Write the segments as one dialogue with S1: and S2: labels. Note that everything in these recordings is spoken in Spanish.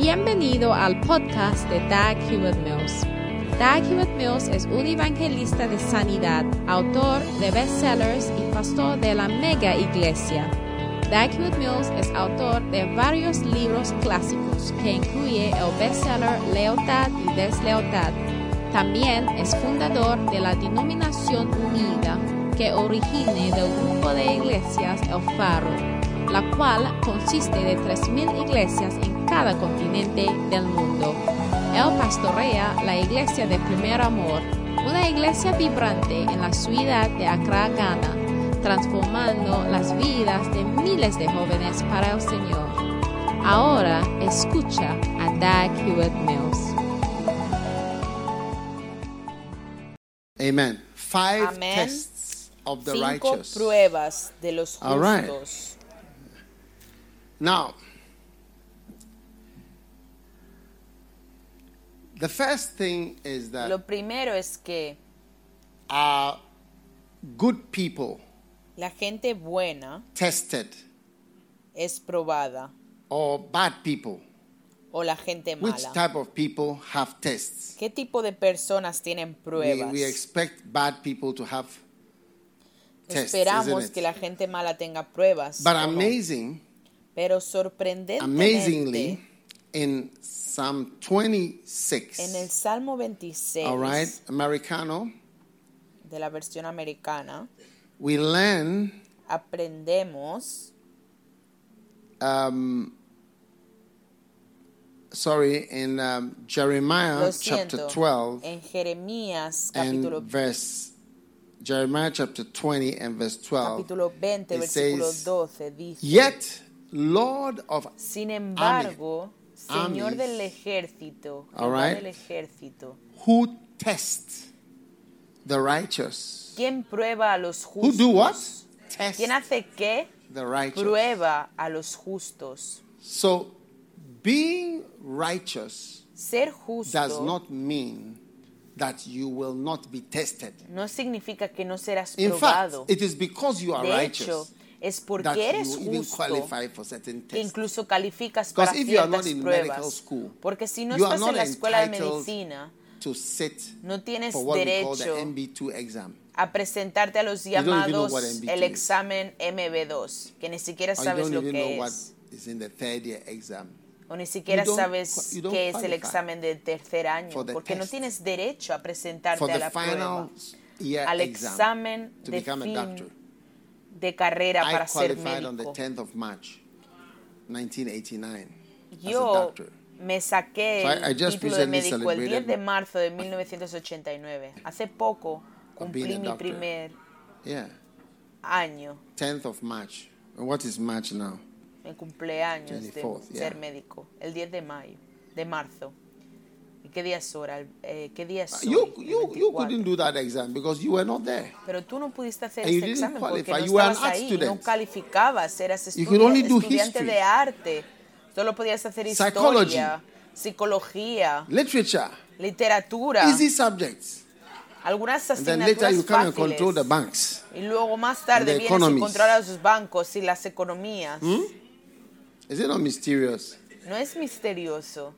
S1: Bienvenido al podcast de Dag Hewlett-Mills. Dag Hewlett-Mills es un evangelista de sanidad, autor de bestsellers y pastor de la mega iglesia. Dag Hewlett-Mills es autor de varios libros clásicos que incluye el bestseller Lealtad y Deslealtad. También es fundador de la Denominación Unida, que origina del grupo de iglesias El Faro, la cual consiste de 3,000 iglesias en cada continente del mundo. Él pastorea la iglesia de Primer Amor, una iglesia vibrante en la ciudad de Accra, Ghana, transformando las vidas de miles de jóvenes para el Señor. Ahora escucha a Dag Hewlett-Mills.
S2: Amen. Five
S3: Amén.
S2: tests of the
S3: 5
S2: righteous.
S3: pruebas de los justos.
S2: All right. Now, the first thing is that
S3: Lo primero es que
S2: are good people
S3: la gente buena
S2: tested
S3: es probada
S2: or bad people?
S3: o la gente
S2: Which
S3: mala.
S2: type of people have tests?
S3: ¿Qué tipo de personas tienen pruebas?
S2: We expect bad people to have tests,
S3: Esperamos
S2: isn't
S3: que
S2: it?
S3: la gente mala tenga pruebas.
S2: But
S3: ¿o no?
S2: amazingly,
S3: Pero sorprendentemente,
S2: in Psalm 26,
S3: en el Salmo 26
S2: all right, Americano,
S3: de la versión americana,
S2: we learn
S3: aprendemos
S2: in Jeremiah
S3: Lo
S2: chapter
S3: siento,
S2: 12
S3: en Jeremías
S2: and
S3: capítulo
S2: Jeremiah chapter 20 and verse 12.
S3: capítulo 20,
S2: it
S3: versículo
S2: says,
S3: 12 dice:
S2: Yet, Lord of
S3: Sin embargo, Señor
S2: armies,
S3: del ejército,
S2: all
S3: Jehová
S2: right,
S3: del ejército,
S2: who tests the righteous.
S3: ¿quién prueba a los
S2: Who
S3: justos?
S2: do what? Test
S3: ¿Quién hace qué?
S2: the righteous.
S3: Prueba a los justos.
S2: So, being righteous
S3: Ser justo
S2: does not mean that you will not be tested.
S3: no significa que no serás
S2: In fact,
S3: probado.
S2: it is because you are
S3: De
S2: righteous
S3: hecho, es
S2: that
S3: porque eres
S2: you even
S3: justo
S2: qualify for certain
S3: que
S2: tests.
S3: incluso calificas para
S2: Because if you are not
S3: ciertas
S2: in medical
S3: pruebas.
S2: school,
S3: Porque si no
S2: you are
S3: estás
S2: not
S3: en la escuela de
S2: entitled
S3: medicina,
S2: to sit
S3: no tienes
S2: for what we call the
S3: derecho
S2: MB2 exam.
S3: a presentarte a los
S2: don't even know
S3: llamados
S2: what MB2
S3: el
S2: is.
S3: examen MB2, que ni siquiera
S2: Or you
S3: sabes
S2: don't
S3: lo
S2: even
S3: que
S2: know what
S3: es.
S2: is in the third year exam.
S3: O ni siquiera
S2: You don't
S3: sabes
S2: you don't
S3: qué es el
S2: qualify
S3: examen del tercer año,
S2: for the
S3: porque no
S2: test.
S3: tienes derecho a presentarte
S2: For
S3: a
S2: the
S3: la prueba,
S2: final year
S3: al
S2: exam
S3: examen
S2: to
S3: de
S2: become a doctor.
S3: fin de carrera
S2: I
S3: para ser
S2: qualified on the
S3: médico.
S2: 10th of March, 1989 as a
S3: Yo
S2: doctor.
S3: me saqué
S2: So I
S3: el
S2: just
S3: título de
S2: recently
S3: médico el 10
S2: celebrated
S3: de marzo de 1989. Hace poco
S2: of being
S3: cumplí
S2: a
S3: mi
S2: doctor.
S3: primer
S2: Yeah,
S3: año,
S2: 10th of March. And what is March now?
S3: mi cumpleaños de
S2: 24th, yeah.
S3: ser médico, el 10 de marzo. ¿Y qué día es ahora? ¿Qué día es hoy?
S2: You
S3: El
S2: you
S3: 24.
S2: couldn't do that exam because you were not there.
S3: Pero tú no pudiste hacer
S2: And you
S3: ese
S2: didn't
S3: examen porque
S2: qualify.
S3: no
S2: You were an
S3: estabas
S2: art
S3: ahí,
S2: student.
S3: no calificabas, eras
S2: You could only do
S3: estudiante
S2: history.
S3: de arte. Solo podías hacer
S2: Psychology.
S3: historia, psicología,
S2: Literature,
S3: literatura,
S2: easy subjects.
S3: algunas
S2: And then later
S3: asignaturas
S2: you come and
S3: fáciles.
S2: control the banks.
S3: Y luego más tarde
S2: the
S3: vienes y
S2: economies.
S3: controlas los bancos y las economías.
S2: Is it not mysterious?
S3: No es misterioso.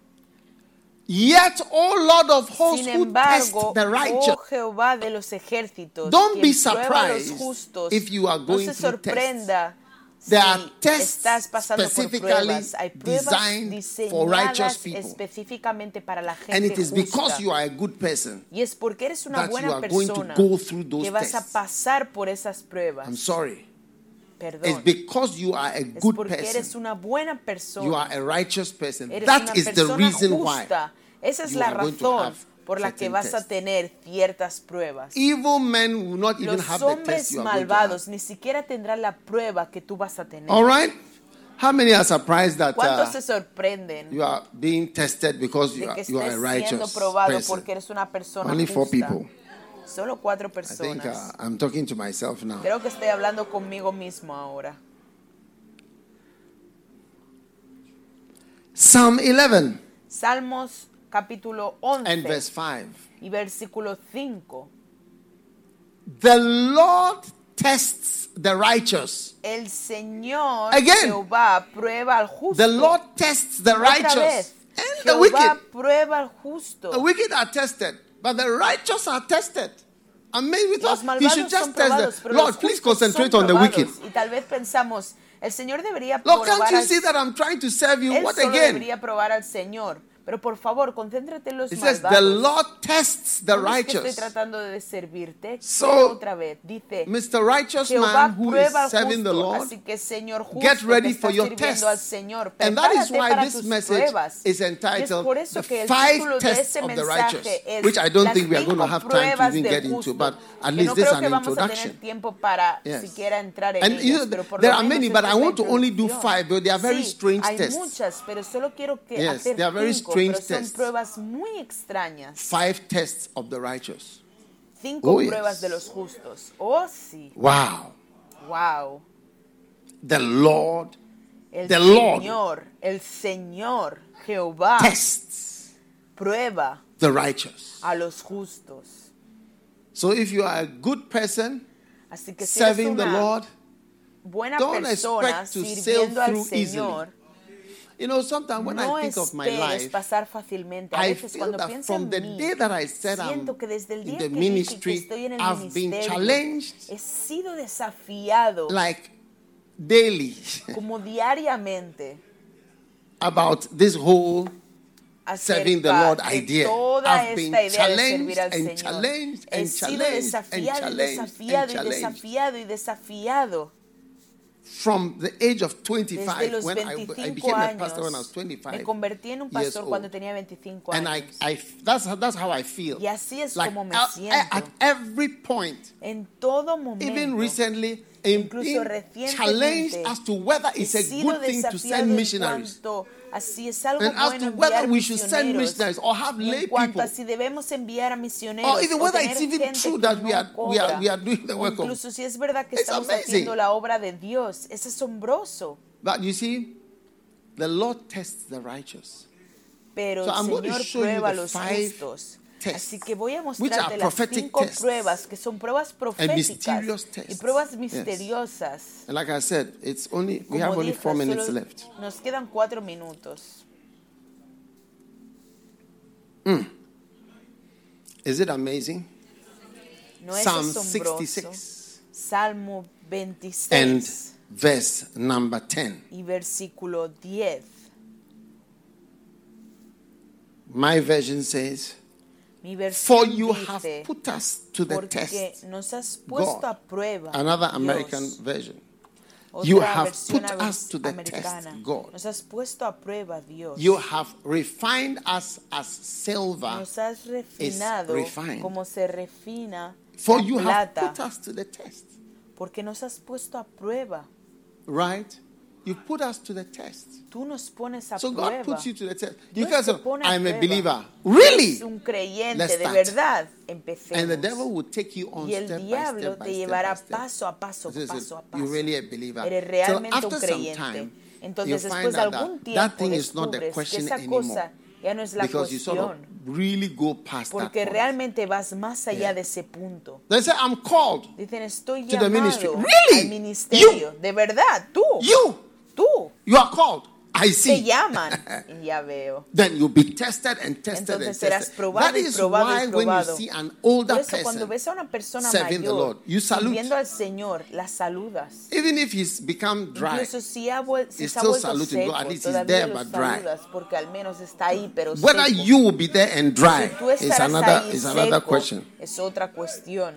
S2: Yet, O Lord of hosts,
S3: Sin
S2: who test
S3: embargo,
S2: the righteous,
S3: oh Jehová de los ejércitos,
S2: don't
S3: quien
S2: be
S3: prueba a los
S2: surprised
S3: justos,
S2: if you are
S3: no
S2: going
S3: se
S2: through
S3: sorprenda si
S2: There are tests
S3: estás pasando por
S2: specifically
S3: pruebas. Hay pruebas
S2: designed for righteous
S3: diseñadas
S2: people.
S3: específicamente para la gente
S2: and it is
S3: justa.
S2: because you are a good person.
S3: Y es porque eres una
S2: that you
S3: buena
S2: are going to
S3: persona
S2: go through those
S3: que vas a
S2: tests.
S3: pasar por esas pruebas.
S2: I'm sorry.
S3: Perdón.
S2: It's because you are a
S3: Es
S2: good
S3: porque eres
S2: person.
S3: una buena persona.
S2: You are a righteous person.
S3: Eres
S2: That
S3: una
S2: is the
S3: persona
S2: reason
S3: justa. Esa es
S2: you
S3: la
S2: are going to
S3: razón
S2: have
S3: por la que
S2: certain
S3: vas a
S2: tests.
S3: tener ciertas pruebas.
S2: Evil men will not even
S3: Los
S2: have the test
S3: hombres
S2: you are going to
S3: malvados
S2: have.
S3: ni siquiera tendrán la prueba que tú vas a tener.
S2: All right? How many are surprised that
S3: ¿Cuántos se sorprenden
S2: you are being tested because
S3: de que
S2: you are a
S3: estés siendo
S2: righteous
S3: probado
S2: person?
S3: porque eres una persona
S2: Only 4
S3: justa?
S2: people.
S3: Solo 4
S2: I think
S3: personas.
S2: I'm talking to myself now.
S3: Creo que estoy hablando conmigo mismo ahora.
S2: Psalm 11
S3: Salmos capítulo 11
S2: and verse 5.
S3: y versículo 5.
S2: The Lord tests the righteous.
S3: El Señor
S2: Again.
S3: Jehová prueba al justo.
S2: The Lord tests the
S3: Otra
S2: righteous.
S3: vez,
S2: And the
S3: Jehová
S2: wicked.
S3: prueba al justo.
S2: The wicked are tested, but the righteous are tested. And maybe we
S3: Los
S2: thought he should
S3: malvados
S2: just
S3: son
S2: test
S3: probados,
S2: them.
S3: pero
S2: Lord,
S3: los
S2: please
S3: justos son
S2: concentrate on the wicked.
S3: probados. Y tal vez pensamos, el Señor debería
S2: Lord,
S3: probar
S2: can't you
S3: al
S2: see that I'm trying to serve you?
S3: Él
S2: What
S3: solo
S2: again?
S3: debería probar al Señor. Pero por favor, concéntrate en los
S2: It says, the
S3: malvados.
S2: Lord tests the
S3: ¿No ves que estoy
S2: righteous.
S3: tratando de servirte?
S2: So,
S3: Otra vez, dice,
S2: Mr. Righteous
S3: Jehová
S2: man who is
S3: prueba al
S2: serving the
S3: justo,
S2: Lord,
S3: así que Señor justo
S2: get ready
S3: que está
S2: for your
S3: sirviendo al
S2: tests.
S3: Señor,
S2: And that is
S3: prepárate
S2: why
S3: para
S2: this
S3: tus
S2: message
S3: pruebas.
S2: is
S3: Y es
S2: entitled
S3: por eso
S2: The
S3: que el
S2: 5
S3: título de
S2: Tests
S3: ese
S2: of the
S3: mensaje
S2: Righteous,
S3: es
S2: which I don't
S3: las
S2: think we are going to
S3: 5
S2: have time to
S3: pruebas
S2: even
S3: del
S2: get into,
S3: justo,
S2: but at
S3: que
S2: least
S3: no
S2: this is
S3: creo
S2: an
S3: que vamos a tener
S2: introduction.
S3: tiempo para
S2: Yes.
S3: siquiera entrar en
S2: And you
S3: ellas,
S2: know,
S3: pero por
S2: there
S3: lo
S2: are
S3: menos
S2: many,
S3: esta
S2: but I
S3: es la
S2: want to only do
S3: introducción.
S2: 5, but they are very
S3: Sí,
S2: strange
S3: hay
S2: tests.
S3: muchas, pero solo quiero que
S2: Yes,
S3: hacer
S2: they are very
S3: 5,
S2: strange
S3: pero son
S2: tests.
S3: pruebas muy extrañas.
S2: 5 tests of the righteous.
S3: 5
S2: Oh, yes.
S3: pruebas de los justos. Oh, sí.
S2: Wow.
S3: Wow.
S2: The Lord
S3: El
S2: The Lord
S3: Señor, el Señor, Jehová,
S2: tests
S3: prueba
S2: the righteous.
S3: a los justos.
S2: So if you are a good person
S3: Así que si eres
S2: serving the
S3: una
S2: Lord,
S3: buena
S2: don't
S3: persona
S2: expect to sail
S3: sirviendo al
S2: through easily.
S3: Señor,
S2: you know, sometimes when
S3: no
S2: I think of my
S3: esperes
S2: life,
S3: pasar fácilmente. A
S2: I
S3: veces
S2: feel
S3: cuando
S2: that
S3: pienso
S2: from
S3: en
S2: the
S3: mí,
S2: day that I said I'm
S3: siento que desde el
S2: in
S3: día
S2: the
S3: que dije que
S2: ministry,
S3: estoy en el
S2: I've been
S3: ministerio,
S2: challenged
S3: he sido desafiado
S2: like daily
S3: como diariamente
S2: about this whole serving the
S3: acerca
S2: Lord
S3: de
S2: idea.
S3: toda
S2: I've been
S3: esta idea de
S2: challenged
S3: servir al
S2: and
S3: Señor.
S2: challenged
S3: He
S2: and
S3: sido
S2: challenged and
S3: desafiado y
S2: challenged
S3: desafiado
S2: and
S3: y
S2: challenged
S3: desafiado y desafiado.
S2: from the age of
S3: Desde
S2: 25
S3: los
S2: when I
S3: 25
S2: became a
S3: años,
S2: pastor when I was
S3: me
S2: 25.
S3: convertí en un
S2: years
S3: pastor cuando
S2: old.
S3: tenía 25
S2: And
S3: años.
S2: that's how I feel.
S3: Y así es
S2: Like
S3: como me
S2: at
S3: siento.
S2: every point,
S3: En todo momento,
S2: even recently, in
S3: incluso
S2: being
S3: recientemente,
S2: challenged as to whether
S3: he
S2: it's a
S3: sido
S2: good thing to
S3: desafiado
S2: send
S3: en
S2: missionaries.
S3: cuanto a si es algo
S2: And as
S3: bueno
S2: to whether
S3: enviar
S2: we should send
S3: misioneros,
S2: missionaries or have
S3: y
S2: lay
S3: en cuanto a
S2: people.
S3: si debemos enviar a misioneros
S2: Or even
S3: o
S2: whether
S3: tener
S2: it's even
S3: gente
S2: true
S3: que
S2: that
S3: no
S2: we are
S3: cobra.
S2: doing the work of.
S3: Incluso si es verdad que
S2: It's
S3: estamos
S2: amazing.
S3: haciendo la obra de Dios, es asombroso.
S2: But you see, the Lord tests the righteous.
S3: Pero
S2: So I'm
S3: el
S2: going to
S3: Señor
S2: show you
S3: prueba a
S2: the
S3: los
S2: 5
S3: justos.
S2: tests,
S3: Así que voy a
S2: which are
S3: mostrarte las
S2: prophetic
S3: 5
S2: tests
S3: pruebas que son pruebas proféticas
S2: mysterious
S3: y
S2: tests.
S3: pruebas
S2: Yes.
S3: misteriosas.
S2: And like I said, we
S3: Como
S2: have only
S3: dije,
S2: 4 minutes
S3: solo
S2: left.
S3: nos quedan 4 minutos.
S2: Is it amazing?
S3: ¿No es
S2: Psalm
S3: asombroso?
S2: 66
S3: Salmo
S2: and
S3: 26
S2: verse number 10.
S3: y versículo 10.
S2: My version says,
S3: Mi
S2: "For
S3: versión
S2: you have
S3: dice,
S2: put us to the
S3: porque
S2: test."
S3: nos has puesto
S2: God.
S3: a prueba,
S2: Another
S3: Dios.
S2: American version.
S3: Otra
S2: You have
S3: versión
S2: put us to the test,
S3: americana.
S2: God.
S3: Nos has puesto a prueba, Dios.
S2: You have refined us as silver.
S3: Nos has refinado
S2: refined.
S3: como se refina
S2: For
S3: la
S2: you have
S3: plata,
S2: put us to the test.
S3: porque nos has puesto a prueba.
S2: Right? You put us to the test.
S3: Tú nos pones a
S2: So
S3: prueba.
S2: God puts you to the test. You
S3: Dios
S2: can
S3: te
S2: say,
S3: pone a
S2: I'm a
S3: prueba.
S2: believer. Really?
S3: Es un creyente
S2: Let's
S3: de
S2: start.
S3: verdad. Empecemos.
S2: And the devil will take you on
S3: Y el
S2: step by
S3: diablo
S2: step by
S3: te
S2: step
S3: llevará
S2: by step.
S3: paso a paso,
S2: This is
S3: paso a
S2: it.
S3: paso.
S2: You're really a believer.
S3: Eres
S2: So
S3: realmente
S2: after
S3: un
S2: some
S3: creyente.
S2: time,
S3: Entonces,
S2: you
S3: después
S2: find
S3: de
S2: out
S3: algún
S2: that
S3: tiempo,
S2: thing is not the
S3: descubres que
S2: question
S3: esa
S2: anymore.
S3: cosa ya no es la
S2: Because you sort of
S3: cuestión,
S2: really go past that
S3: porque
S2: point.
S3: realmente vas más allá
S2: Yeah.
S3: de ese punto.
S2: They say, I'm called.
S3: Dicen, estoy
S2: To the ministry.
S3: llamado
S2: Really?
S3: al ministerio. De verdad, tú
S2: You are called. I
S3: te
S2: see.
S3: llaman. Y ya veo.
S2: Then you'll be tested and tested
S3: Entonces
S2: and
S3: serás
S2: tested.
S3: probado
S2: That
S3: y
S2: is
S3: probado
S2: why
S3: y
S2: when you
S3: probado.
S2: see an older
S3: Por eso, cuando
S2: person,
S3: ves a una persona
S2: serving the Lord,
S3: mayor
S2: you salute.
S3: sirviendo al Señor, la saludas.
S2: even if he's become dry,
S3: Incluso si se ha
S2: still
S3: vuelto
S2: saluting.
S3: seco,
S2: God, at least he's
S3: todavía
S2: there
S3: lo
S2: but dry.
S3: saludas porque al menos está ahí, pero
S2: whether
S3: seco.
S2: you will be there and dry
S3: Si tú
S2: is
S3: estarás
S2: another
S3: ahí
S2: another
S3: seco,
S2: question.
S3: es otra cuestión.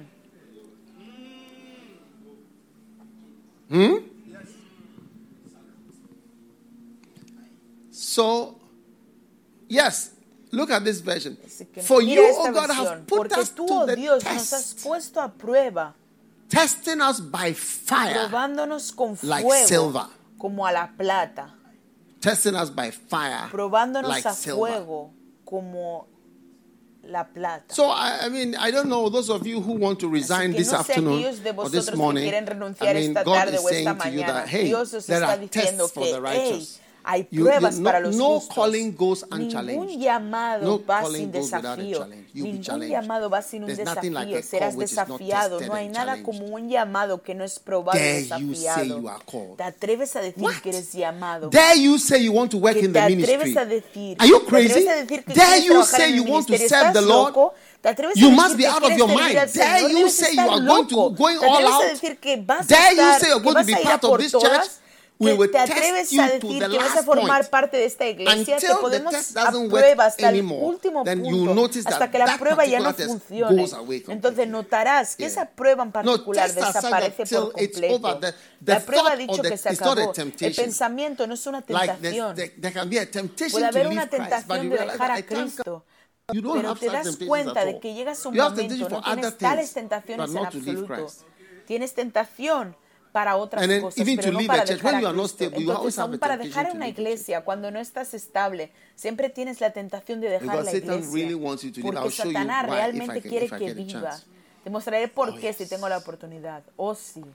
S2: So, yes, look at this version.
S3: Así que
S2: For
S3: mira
S2: you,
S3: esta
S2: O God, have
S3: versión,
S2: put
S3: porque
S2: us
S3: tú,
S2: to
S3: oh
S2: the
S3: Dios, nos has
S2: test,
S3: puesto a prueba,
S2: testing us by fire,
S3: probándonos con
S2: like
S3: fuego,
S2: silver.
S3: como a la plata,
S2: testing us by fire,
S3: probándonos
S2: like
S3: a
S2: silver.
S3: fuego, como la plata.
S2: So, I mean, I don't know, those of you who want to resign
S3: Así que
S2: this
S3: no sé
S2: afternoon
S3: aquellos de
S2: or this
S3: vosotros que
S2: morning,
S3: quieren
S2: I
S3: renunciar
S2: mean,
S3: esta
S2: God
S3: tarde
S2: is
S3: o esta
S2: saying to you
S3: mañana.
S2: that, hey,
S3: Dios os
S2: there
S3: está
S2: are
S3: diciendo
S2: tests for
S3: que,
S2: the righteous.
S3: Hay pruebas para los
S2: no
S3: justos.
S2: calling goes
S3: Ningún
S2: unchallenged.
S3: llamado
S2: No
S3: va
S2: calling
S3: sin
S2: goes without a
S3: desafío.
S2: challenge. You'll be
S3: Ningún
S2: challenged.
S3: llamado va sin un
S2: There's nothing like
S3: desafío.
S2: a call
S3: Serás
S2: which is not
S3: desafiado.
S2: tested
S3: No hay
S2: and
S3: nada
S2: challenged.
S3: como un llamado que no es probado y
S2: Dare you say
S3: desafiado.
S2: you are called?
S3: Te atreves a decir
S2: What?
S3: que eres llamado.
S2: Dare you say you want to work
S3: Que
S2: in
S3: te
S2: the
S3: atreves
S2: ministry?
S3: a decir.
S2: Are you
S3: Te
S2: crazy?
S3: atreves a decir que
S2: Dare
S3: quieres
S2: you
S3: trabajar
S2: say
S3: en el
S2: you want to
S3: ministerio.
S2: serve the
S3: ¿Estás
S2: Lord?
S3: loco? Te atreves
S2: You
S3: a
S2: must
S3: decir
S2: be
S3: que
S2: out of
S3: quieres
S2: your
S3: servir
S2: mind.
S3: al
S2: Dare
S3: Señor.
S2: you
S3: Debes
S2: say you
S3: estar
S2: are going to
S3: loco.
S2: going
S3: Te
S2: all
S3: atreves a
S2: out?
S3: decir que vas a
S2: Dare you
S3: estar,
S2: say you're
S3: que
S2: going to
S3: vas
S2: be
S3: a ir a
S2: part of
S3: por
S2: this church?
S3: todas.
S2: We
S3: Que
S2: will
S3: te
S2: test
S3: atreves
S2: you
S3: a
S2: to
S3: decir
S2: the
S3: que vas a
S2: last
S3: formar
S2: point.
S3: parte de esta iglesia, te
S2: Until the
S3: podemos
S2: test doesn't
S3: prueba
S2: work
S3: hasta el
S2: anymore,
S3: último
S2: then you
S3: punto,
S2: notice
S3: hasta
S2: that
S3: que la
S2: that
S3: prueba ya no
S2: particular test
S3: funcione.
S2: goes away completely.
S3: Entonces notarás que
S2: Yeah.
S3: esa prueba en
S2: No,
S3: particular
S2: tests are such that
S3: desaparece
S2: till
S3: por
S2: it's
S3: completo.
S2: over, the
S3: La prueba ha
S2: thought
S3: dicho
S2: or the-
S3: que se
S2: it's not a
S3: acabó. El
S2: temptation.
S3: pensamiento no es una
S2: Like
S3: tentación.
S2: there can be a temptation
S3: Puede
S2: to
S3: haber
S2: leave
S3: una
S2: Christ, but
S3: tentación
S2: you
S3: de
S2: realize
S3: dejar
S2: that
S3: a
S2: I can't
S3: Cristo.
S2: You don't
S3: Pero
S2: have
S3: te
S2: such
S3: das
S2: temptations
S3: cuenta
S2: at
S3: de
S2: all.
S3: que llegas a un
S2: You have
S3: momento,
S2: temptation
S3: no
S2: for other
S3: tienes tales
S2: things,
S3: tentaciones
S2: but
S3: en
S2: not to leave
S3: absoluto.
S2: Christ.
S3: Tienes tentación para otras
S2: And then
S3: cosas,
S2: even
S3: pero
S2: to
S3: no
S2: leave
S3: para
S2: a church,
S3: dejar
S2: when
S3: a
S2: you are not
S3: Cristo.
S2: stable, you always
S3: Entonces,
S2: have
S3: aún
S2: a
S3: para
S2: temptation
S3: dejar
S2: to
S3: una
S2: leave the church.
S3: iglesia, cuando no estás estable, siempre tienes la tentación de dejar
S2: Because
S3: la
S2: Satan
S3: iglesia.
S2: really wants you to leave.
S3: Porque
S2: I'll show you
S3: Satanás
S2: why if
S3: realmente
S2: I can-
S3: quiere
S2: if I
S3: que
S2: get a
S3: viva.
S2: chance.
S3: Te mostraré por
S2: Oh,
S3: qué
S2: yes.
S3: si tengo la oportunidad. Oh, sí.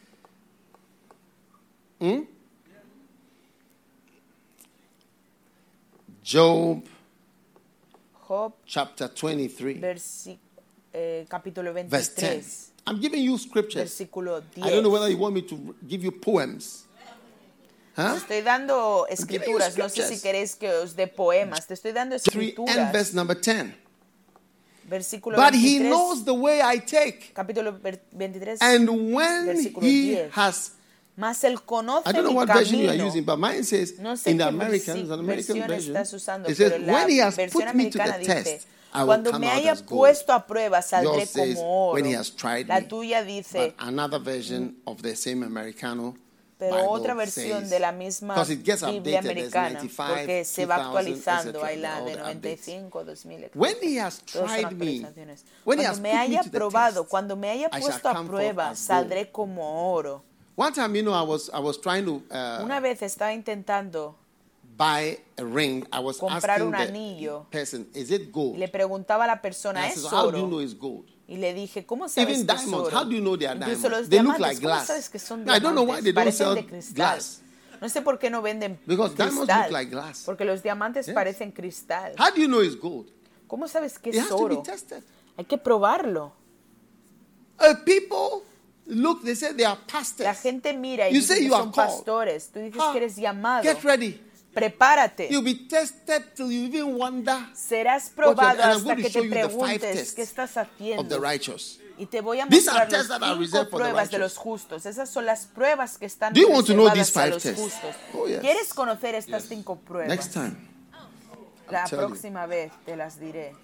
S2: Job
S3: Job,
S2: chapter 23,
S3: capítulo
S2: verse 10.
S3: 23,
S2: I'm giving you scriptures.
S3: versículo 10.
S2: I don't know whether you want me to give you poems. Huh?
S3: Estoy dando
S2: giving you
S3: escrituras, no sé si
S2: scriptures.
S3: queréis que os dé poemas. Te estoy dando
S2: 3 and
S3: escrituras.
S2: verse number 10.
S3: Versículo
S2: But he
S3: 23,
S2: knows the way I take.
S3: capítulo 23,
S2: And when
S3: versículo
S2: he
S3: 10.
S2: has,
S3: Mas él conoce
S2: I don't know
S3: mi
S2: what version you are
S3: camino.
S2: using, but mine says
S3: No sé
S2: in the
S3: qué
S2: American, it's an American
S3: versión
S2: version.
S3: estás usando,
S2: It says,
S3: pero la
S2: when he has
S3: versión
S2: put me to
S3: americana
S2: the
S3: dice,
S2: test, I will
S3: cuando
S2: come
S3: me
S2: out
S3: haya
S2: as gold.
S3: puesto a prueba, saldré
S2: Yours says,
S3: como oro.
S2: when he has tried
S3: La
S2: me.
S3: tuya dice,
S2: But another version of the same Americano
S3: pero
S2: Bible
S3: otra versión
S2: says,
S3: de la misma
S2: because it gets
S3: Biblia
S2: updated, there's
S3: americana,
S2: 95,
S3: porque se va
S2: 2000,
S3: actualizando,
S2: etc.,
S3: hay la
S2: all
S3: de
S2: the updates.
S3: 95, 2000, etc.
S2: When he has
S3: Todos son
S2: tried me,
S3: actualizaciones.
S2: when he
S3: Cuando
S2: has
S3: me
S2: put me
S3: haya
S2: to the
S3: probado,
S2: test,
S3: cuando me haya
S2: I shall
S3: puesto a
S2: come forth
S3: prueba,
S2: as gold.
S3: saldré como oro.
S2: One time, I was trying to
S3: Una vez estaba intentando
S2: buy a ring. I was
S3: comprar
S2: asking
S3: un
S2: the
S3: anillo.
S2: person, is it
S3: Y
S2: gold?
S3: le preguntaba a la
S2: And
S3: persona,
S2: I
S3: ¿es
S2: said, how do you
S3: oro?
S2: know it's gold?
S3: Y le dije, ¿cómo sabes
S2: Even
S3: que es
S2: diamonds,
S3: oro?
S2: how do you know they are
S3: Incluso
S2: diamonds?
S3: los
S2: They look
S3: diamantes,
S2: like
S3: ¿cómo
S2: glass.
S3: sabes que son
S2: I don't know why they don't
S3: diamantes?
S2: sell
S3: Parecen de cristal.
S2: glass.
S3: No sé por qué no venden
S2: Because diamonds
S3: cristal.
S2: look like glass.
S3: Porque los diamantes
S2: Yes.
S3: parecen cristal.
S2: How do you know it's gold?
S3: ¿Cómo sabes que
S2: It
S3: es
S2: has to be
S3: oro?
S2: tested.
S3: Hay que probarlo.
S2: People look, they say they are pastors.
S3: La gente mira y
S2: You
S3: dice
S2: say
S3: que
S2: you are
S3: son
S2: called.
S3: pastores. Tú dices
S2: Ah,
S3: que eres llamado.
S2: Get ready.
S3: Prepárate.
S2: You'll be tested till you even wonder
S3: Serás
S2: what you're-
S3: probado
S2: and I'm
S3: hasta
S2: going to
S3: que
S2: show
S3: te
S2: you the 5
S3: preguntes
S2: tests
S3: qué estás
S2: of the
S3: haciendo.
S2: righteous.
S3: Y te voy a
S2: These are
S3: mostrar
S2: tests
S3: las
S2: that are
S3: 5
S2: reserved for the
S3: pruebas de
S2: righteous.
S3: los justos. Esas son las pruebas que están
S2: Do you want to know these
S3: reservadas a
S2: 5
S3: los
S2: tests?
S3: justos.
S2: Oh, yes.
S3: ¿Quieres conocer estas 5 pruebas?
S2: Next time.
S3: La
S2: I'll tell you.
S3: próxima vez te las diré.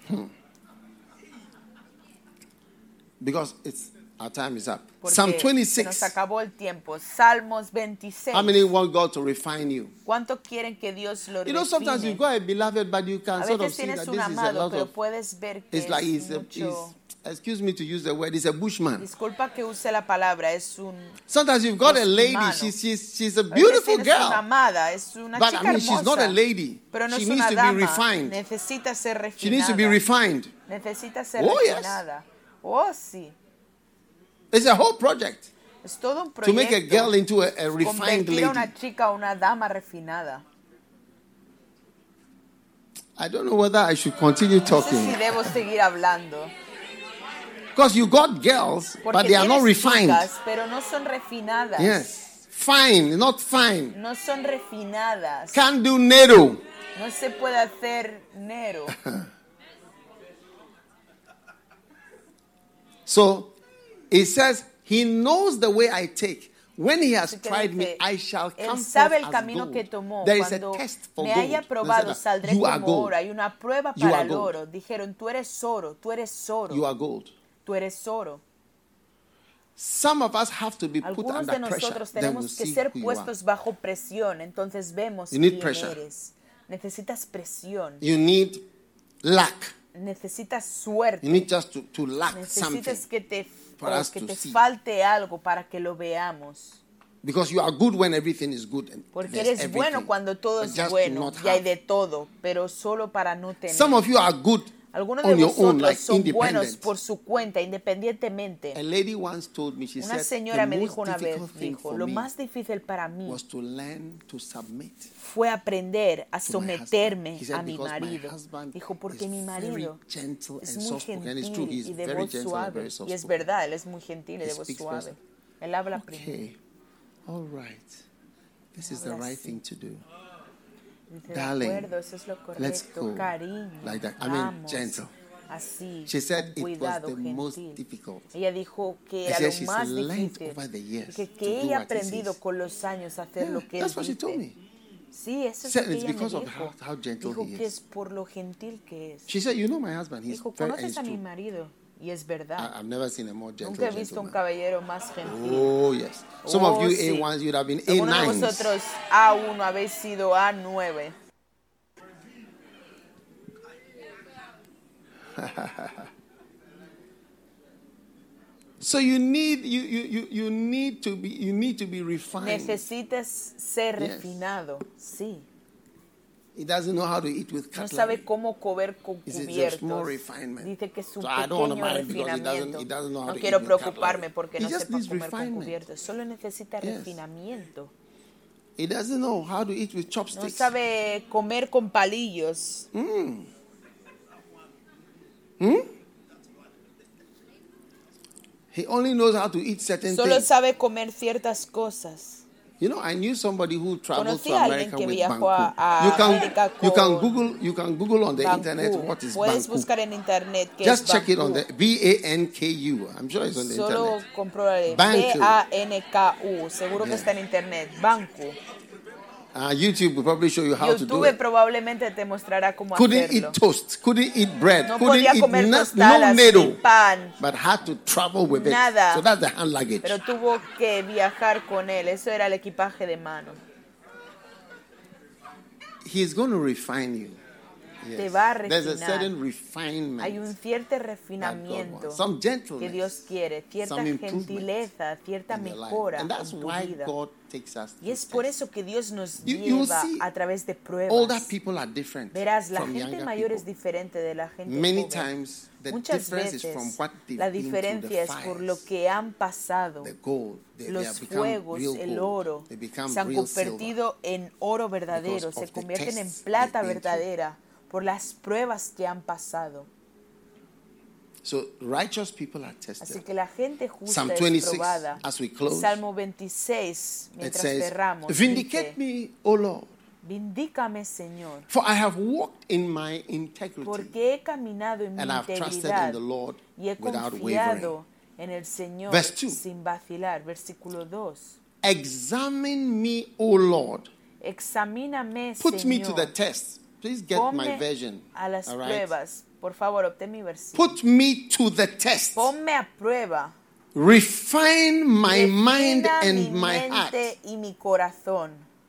S2: Because our time is up.
S3: Porque
S2: Psalm
S3: se nos
S2: 26.
S3: acabó el tiempo. Salmos 26.
S2: How many want God to refine you?
S3: ¿Cuánto quieren que Dios lo
S2: You know, sometimes you've
S3: refine?
S2: got a beloved, but you can
S3: A
S2: sort of
S3: veces
S2: see that
S3: tienes
S2: this
S3: un
S2: is a
S3: amado,
S2: lot
S3: pero
S2: of.
S3: puedes ver que
S2: It's like
S3: es mucho...
S2: excuse me to use the word, he's a bushman.
S3: Disculpa que use la palabra, es un...
S2: Sometimes you've got a lady,
S3: Humano.
S2: she's a
S3: A veces
S2: beautiful
S3: tienes una
S2: girl.
S3: amada, es una
S2: But
S3: chica
S2: I mean, she's not a
S3: hermosa,
S2: lady.
S3: pero no
S2: She
S3: es
S2: needs
S3: una
S2: to be
S3: dama.
S2: refined.
S3: Necesita ser
S2: She needs to be
S3: refinada.
S2: refined.
S3: Necesita ser
S2: Oh, yes.
S3: refinada. Oh, sí.
S2: It's a whole project
S3: Es todo un
S2: to make a girl
S3: proyecto.
S2: into a refined
S3: Convertir a
S2: lady.
S3: una chica a una dama refinada.
S2: I don't know whether I should continue
S3: No sé
S2: talking.
S3: si debo seguir hablando.
S2: Because you got girls,
S3: Porque
S2: but they are not
S3: tienes
S2: refined.
S3: chicas, pero no son refinadas.
S2: Yes. Fine, not fine.
S3: No son refinadas.
S2: Can't do NATO.
S3: No se puede hacer Nero.
S2: So it says, he knows the way I take. When he has
S3: Así que
S2: tried me,
S3: dice,
S2: I shall
S3: Él
S2: come
S3: sabe
S2: forth
S3: el
S2: as
S3: camino
S2: gold.
S3: que tomó.
S2: There is a
S3: Cuando
S2: test for
S3: me
S2: gold.
S3: haya
S2: They
S3: probado,
S2: said,
S3: saldré
S2: you are
S3: como
S2: gold.
S3: oro. Hay una prueba
S2: You
S3: para
S2: are
S3: el
S2: gold.
S3: oro. Dijeron, tú eres oro, tú eres oro,
S2: You are gold.
S3: tú eres oro.
S2: Some of us have to be put
S3: Algunos de
S2: under pressure.
S3: nosotros
S2: Then we'll
S3: tenemos que
S2: see
S3: ser
S2: who you are.
S3: puestos bajo presión. Entonces vemos
S2: You need
S3: quién
S2: pressure.
S3: eres. Necesitas presión.
S2: You need luck.
S3: Necesitas suerte.
S2: You need just to lack something.
S3: Necesitas que te,
S2: for
S3: o
S2: us
S3: que
S2: to
S3: te
S2: see.
S3: falte algo para que lo veamos.
S2: Because you are good when everything is good. And
S3: Porque
S2: there's
S3: eres bueno
S2: everything.
S3: cuando todo
S2: But
S3: es
S2: just to
S3: bueno
S2: not
S3: y hay
S2: have.
S3: de todo, pero solo para no tener.
S2: Some of you are good
S3: Algunos
S2: on
S3: de
S2: your own,
S3: vosotros
S2: like
S3: son buenos
S2: independent.
S3: por su cuenta, independientemente.
S2: A lady once told me, she
S3: Una
S2: said,
S3: señora
S2: the
S3: me
S2: most
S3: dijo una vez,
S2: difficult thing
S3: dijo,
S2: for
S3: lo
S2: me
S3: más difícil para mí
S2: was to learn to submit
S3: fue aprender a
S2: to my husband.
S3: someterme
S2: He said,
S3: a mi
S2: because my
S3: marido.
S2: husband
S3: Dijo, porque
S2: is
S3: mi marido
S2: very gentle
S3: es
S2: and
S3: muy
S2: soft-spoken. And it's true,
S3: gentil
S2: he's
S3: y de
S2: very
S3: voz
S2: gentle and
S3: suave.
S2: very
S3: Y es
S2: soft-spoken.
S3: verdad, él es muy gentil y
S2: He
S3: de voz
S2: speaks
S3: suave.
S2: first.
S3: Él habla primero.
S2: Okay, all right. This is the
S3: Habla
S2: right
S3: así.
S2: thing to do.
S3: Dice,
S2: Darling,
S3: de acuerdo, eso es lo
S2: let's
S3: correcto,
S2: go.
S3: cariño,
S2: Like that. I mean,
S3: vamos,
S2: gentle.
S3: así,
S2: She said
S3: con
S2: it was
S3: cuidado,
S2: the most
S3: gentil.
S2: difficult.
S3: Ella dijo que
S2: And
S3: era
S2: she
S3: lo
S2: said she's
S3: más
S2: learned
S3: difícil,
S2: over the years
S3: que
S2: to do
S3: ella ha
S2: what he
S3: aprendido
S2: says.
S3: con los años a hacer
S2: Yeah,
S3: lo que él
S2: that's what she told
S3: dice.
S2: me.
S3: Sí, eso es
S2: Said
S3: lo que
S2: it's
S3: ella me
S2: because of
S3: dijo.
S2: how gentle
S3: Dijo
S2: he
S3: que
S2: is.
S3: es por lo gentil que es.
S2: She said, you know my husband, he's
S3: Dijo,
S2: very, and
S3: ¿conoces
S2: it's
S3: a mi
S2: true.
S3: marido? Y es verdad.
S2: I've never seen a more gentle
S3: Nunca he visto un
S2: gentleman.
S3: caballero más gentil.
S2: Oh, yes. Some of
S3: Oh,
S2: you
S3: sí.
S2: A1s, you'd have been
S3: Algunos de
S2: A9s.
S3: vosotros A1 habéis sido A9.
S2: So you need to be refined.
S3: Necesitas ser
S2: Yes.
S3: refinado, sí.
S2: He doesn't know how to eat with
S3: No
S2: cutlery.
S3: sabe cómo comer con
S2: He says there's more
S3: cubiertos.
S2: refinement.
S3: Dice que es un
S2: So I don't want to
S3: pequeño
S2: mind because
S3: refinamiento.
S2: he doesn't know how
S3: No
S2: to
S3: quiero
S2: eat with
S3: preocuparme
S2: cutlery.
S3: porque
S2: He
S3: no
S2: just
S3: sepa
S2: needs
S3: comer con
S2: refinement.
S3: cubiertos. Solo necesita
S2: Yes.
S3: refinamiento.
S2: He doesn't know how to eat with
S3: No
S2: chopsticks.
S3: sabe comer con palillos.
S2: He only knows how to eat certain
S3: Solo
S2: things.
S3: sabe comer ciertas cosas.
S2: You know, I knew somebody who traveled
S3: Conocí
S2: to
S3: a alguien
S2: America
S3: que
S2: with
S3: viajó
S2: Banku.
S3: a América
S2: You can Google on the internet
S3: Banku.
S2: what is
S3: Puedes
S2: Banku.
S3: buscar en internet qué
S2: Just
S3: es
S2: check it on
S3: Banku.
S2: the BANKU. I'm sure it's on the
S3: Solo
S2: internet.
S3: compruebe.
S2: Banku.
S3: BANKU. Seguro que
S2: Yeah.
S3: está en internet. Banku.
S2: YouTube will probably show you how to do
S3: YouTube
S2: it.
S3: probablemente te mostrará cómo
S2: Couldn't
S3: hacerlo.
S2: eat toast, couldn't eat bread,
S3: No
S2: couldn't
S3: podía
S2: eat
S3: comer
S2: no
S3: tostadas ni
S2: needle,
S3: pan,
S2: but had to travel with
S3: nada.
S2: it. So that's the hand luggage.
S3: pero tuvo que viajar con él. Eso era el equipaje de mano.
S2: He's going to refine you.
S3: Te va a
S2: There's a
S3: refinar.
S2: certain refinement.
S3: Hay un cierto refinamiento
S2: Some gentleness,
S3: que Dios quiere, cierta
S2: some improvement
S3: gentileza, cierta
S2: in your life.
S3: mejora
S2: And that's
S3: en tu
S2: why
S3: vida.
S2: God takes us
S3: Y es
S2: through
S3: por
S2: tests.
S3: eso que Dios nos
S2: You will
S3: lleva
S2: see
S3: a través de pruebas.
S2: Older people are different
S3: Verás, la
S2: from
S3: gente
S2: younger
S3: mayor es
S2: people.
S3: diferente de la gente
S2: Many
S3: joven.
S2: times the
S3: Muchas
S2: difference is
S3: veces
S2: from what they've
S3: la
S2: been through,
S3: diferencia
S2: the
S3: es por
S2: fires,
S3: lo que han pasado.
S2: the gold. They
S3: Los
S2: have become
S3: fuegos,
S2: real
S3: el
S2: gold.
S3: oro,
S2: They become
S3: se han
S2: real silver.
S3: convertido en oro verdadero,
S2: because
S3: se
S2: of the
S3: convierten en
S2: tests
S3: plata
S2: they've been through.
S3: verdadera por las pruebas que han pasado.
S2: So righteous people are tested.
S3: Así que la gente
S2: Psalm
S3: justa es
S2: 26,
S3: probada.
S2: as we close,
S3: Salmo 26,
S2: It
S3: mientras
S2: says,
S3: cerramos,
S2: vindicate
S3: dice,
S2: me, O Lord,
S3: vindícame, Señor,
S2: for I have walked in my integrity,
S3: porque he caminado en mi
S2: and I have trusted in
S3: integridad
S2: the Lord
S3: y he
S2: without
S3: confiado
S2: wavering.
S3: en el Señor
S2: Verse 2.
S3: sin vacilar. Versículo 2.
S2: Examine me, O Lord.
S3: Examíname,
S2: Put
S3: Señor.
S2: me to the test. Please get my
S3: Ponme
S2: version.
S3: a las
S2: all right?
S3: pruebas. Por favor, obtén mi versículo.
S2: Put me to the test.
S3: Ponme a prueba.
S2: Refine my mind
S3: Refina
S2: and
S3: mi
S2: my heart.
S3: mente y mi corazón.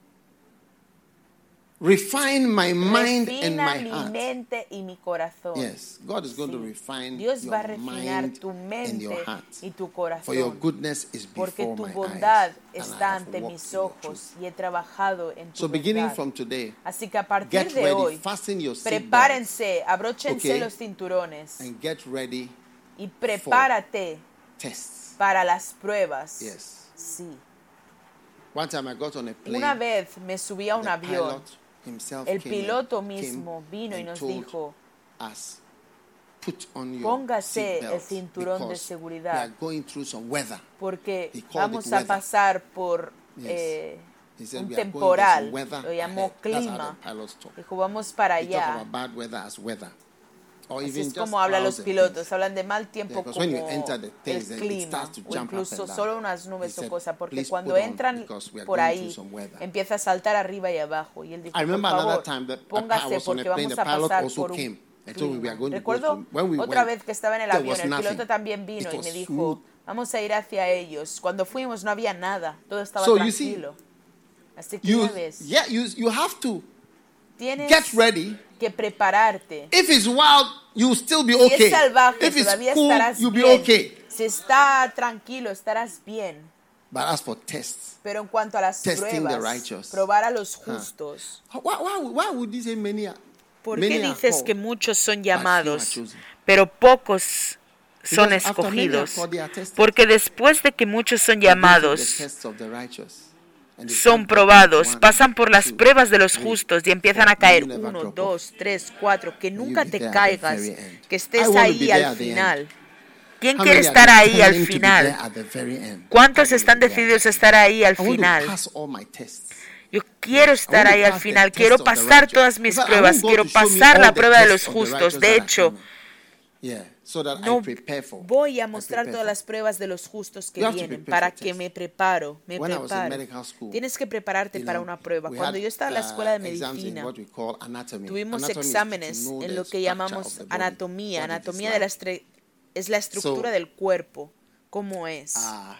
S2: Refine my mind and
S3: Refina
S2: my
S3: mi
S2: heart.
S3: mente y mi corazón.
S2: Yes, God is going to
S3: Sí.
S2: refine
S3: Dios va a
S2: your
S3: refinar
S2: mind
S3: tu
S2: and
S3: mente
S2: your heart.
S3: y tu
S2: For your
S3: corazón.
S2: goodness is
S3: Porque
S2: before
S3: tu
S2: my
S3: bondad
S2: eyes, and I
S3: está
S2: have
S3: ante
S2: walked
S3: mis
S2: in your
S3: ojos
S2: truth.
S3: y he trabajado en tu
S2: So beginning
S3: verdad.
S2: from today,
S3: Así que a partir
S2: get
S3: de
S2: ready,
S3: hoy,
S2: fasten your seatbelts,
S3: prepárense, abróchense
S2: Okay.
S3: los cinturones
S2: and get ready
S3: y prepárate
S2: tests.
S3: para las pruebas.
S2: Yes.
S3: Sí.
S2: One time I got on a plane.
S3: Una vez me subí a un
S2: the
S3: avión.
S2: pilot himself
S3: El
S2: came
S3: piloto
S2: and-
S3: mismo
S2: came
S3: vino y
S2: and
S3: nos
S2: told
S3: dijo,
S2: us, put on your
S3: póngase el
S2: seatbelt
S3: cinturón de
S2: because we
S3: seguridad
S2: are going through some weather.
S3: porque
S2: He called
S3: vamos
S2: it
S3: a
S2: weather.
S3: pasar por
S2: Yes. He said
S3: un
S2: we are going through
S3: temporal,
S2: some weather
S3: lo llamó
S2: ahead. That's how
S3: clima.
S2: the pilots talk.
S3: Dijo, vamos para
S2: They talk
S3: allá.
S2: about bad weather as weather. Or
S3: Así
S2: even
S3: es
S2: just
S3: como hablan
S2: clouds
S3: los
S2: and
S3: pilotos,
S2: things.
S3: hablan de mal tiempo
S2: Yeah, because
S3: como
S2: when you enter the
S3: el
S2: things, then it
S3: clima
S2: starts to
S3: o
S2: jump up
S3: incluso
S2: and down.
S3: solo unas
S2: He
S3: nubes o
S2: said,
S3: cosas, porque
S2: "Please
S3: cuando
S2: put on,
S3: entran
S2: because we are
S3: por
S2: going
S3: ahí
S2: through some weather."
S3: empieza a saltar arriba y abajo. Y él dijo,
S2: I remember
S3: por
S2: another
S3: favor,
S2: time that I
S3: póngase
S2: was on a
S3: porque
S2: plane,
S3: vamos
S2: the
S3: a
S2: pilot
S3: pasar
S2: also
S3: por un
S2: came and told me we are
S3: clima.
S2: going to go
S3: Recuerdo
S2: through. When we
S3: otra
S2: went,
S3: vez que estaba en el
S2: there
S3: avión,
S2: was
S3: el piloto
S2: nothing.
S3: también vino
S2: It
S3: y
S2: was
S3: me dijo,
S2: smooth.
S3: vamos a ir hacia ellos. Cuando fuimos no había nada, todo estaba
S2: So you see,
S3: tranquilo. Así que
S2: You,
S3: ya ves,
S2: yeah, you have to
S3: tienes
S2: get ready.
S3: que prepararte.
S2: If it's wild, you'll still be
S3: Si
S2: okay.
S3: es salvaje,
S2: If it's
S3: todavía
S2: cool,
S3: estarás
S2: you'll be
S3: bien.
S2: okay.
S3: Si está tranquilo, estarás bien.
S2: But as for tests,
S3: Pero en cuanto a las
S2: Testing the
S3: pruebas,
S2: righteous.
S3: probar a los justos.
S2: why would you say many are?
S3: ¿Por
S2: Many
S3: qué
S2: are
S3: dices
S2: called,
S3: que muchos son
S2: but few are
S3: llamados,
S2: chosen?
S3: pero pocos son
S2: Because after many are
S3: escogidos?
S2: called, they are tested.
S3: Porque después de que muchos son
S2: They go through the
S3: llamados,
S2: tests of the righteous, and they
S3: son
S2: start
S3: probados,
S2: dropping
S3: pasan por las
S2: 1, 2,
S3: pruebas de los
S2: 3,
S3: justos y empiezan
S2: 4.
S3: a caer
S2: You never
S3: 1,
S2: drop
S3: 2,
S2: off.
S3: 3, 4, que
S2: And
S3: nunca
S2: you'll be
S3: te
S2: there at the
S3: caigas,
S2: very end.
S3: que
S2: I
S3: estés
S2: want to
S3: ahí
S2: be there
S3: al
S2: at the
S3: final.
S2: end.
S3: ¿Quién
S2: How
S3: quiere
S2: many are
S3: estar ahí al
S2: determined to be there
S3: final?
S2: at the very end?
S3: ¿Cuántos
S2: I want
S3: están
S2: to be there.
S3: decididos a estar ahí al
S2: I want to
S3: final?
S2: pass all my tests.
S3: Yo quiero estar ahí al final, quiero pasar todas mis pruebas, quiero pasar la prueba de los justos. De hecho, no voy a mostrar todas las pruebas de los justos que vienen para que me preparo. Tienes que prepararte para una prueba. Cuando yo estaba en la escuela de medicina, tuvimos exámenes en lo que llamamos anatomía. Anatomía es la estructura del cuerpo, cómo es.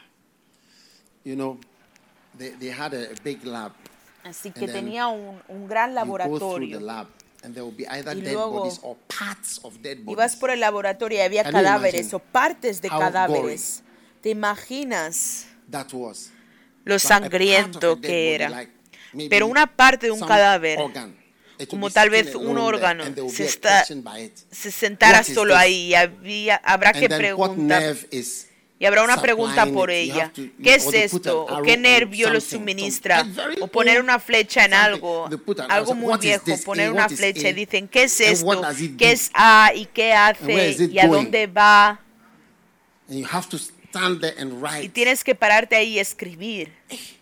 S2: They had a big lab.
S3: Así que tenía un gran laboratorio. Y luego ibas por el laboratorio y había cadáveres o partes de cadáveres. ¿Te imaginas lo sangriento que era? Pero una parte de un cadáver, como tal vez un órgano, se sentara solo ahí y habrá que preguntar. Y habrá una pregunta por ella. ¿Qué es esto? ¿O qué nervio lo suministra? O poner una flecha en algo muy viejo, poner una flecha y dicen, ¿qué es esto? ¿Qué es A y qué hace? ¿Y a dónde va? Y tienes que pararte ahí y escribir.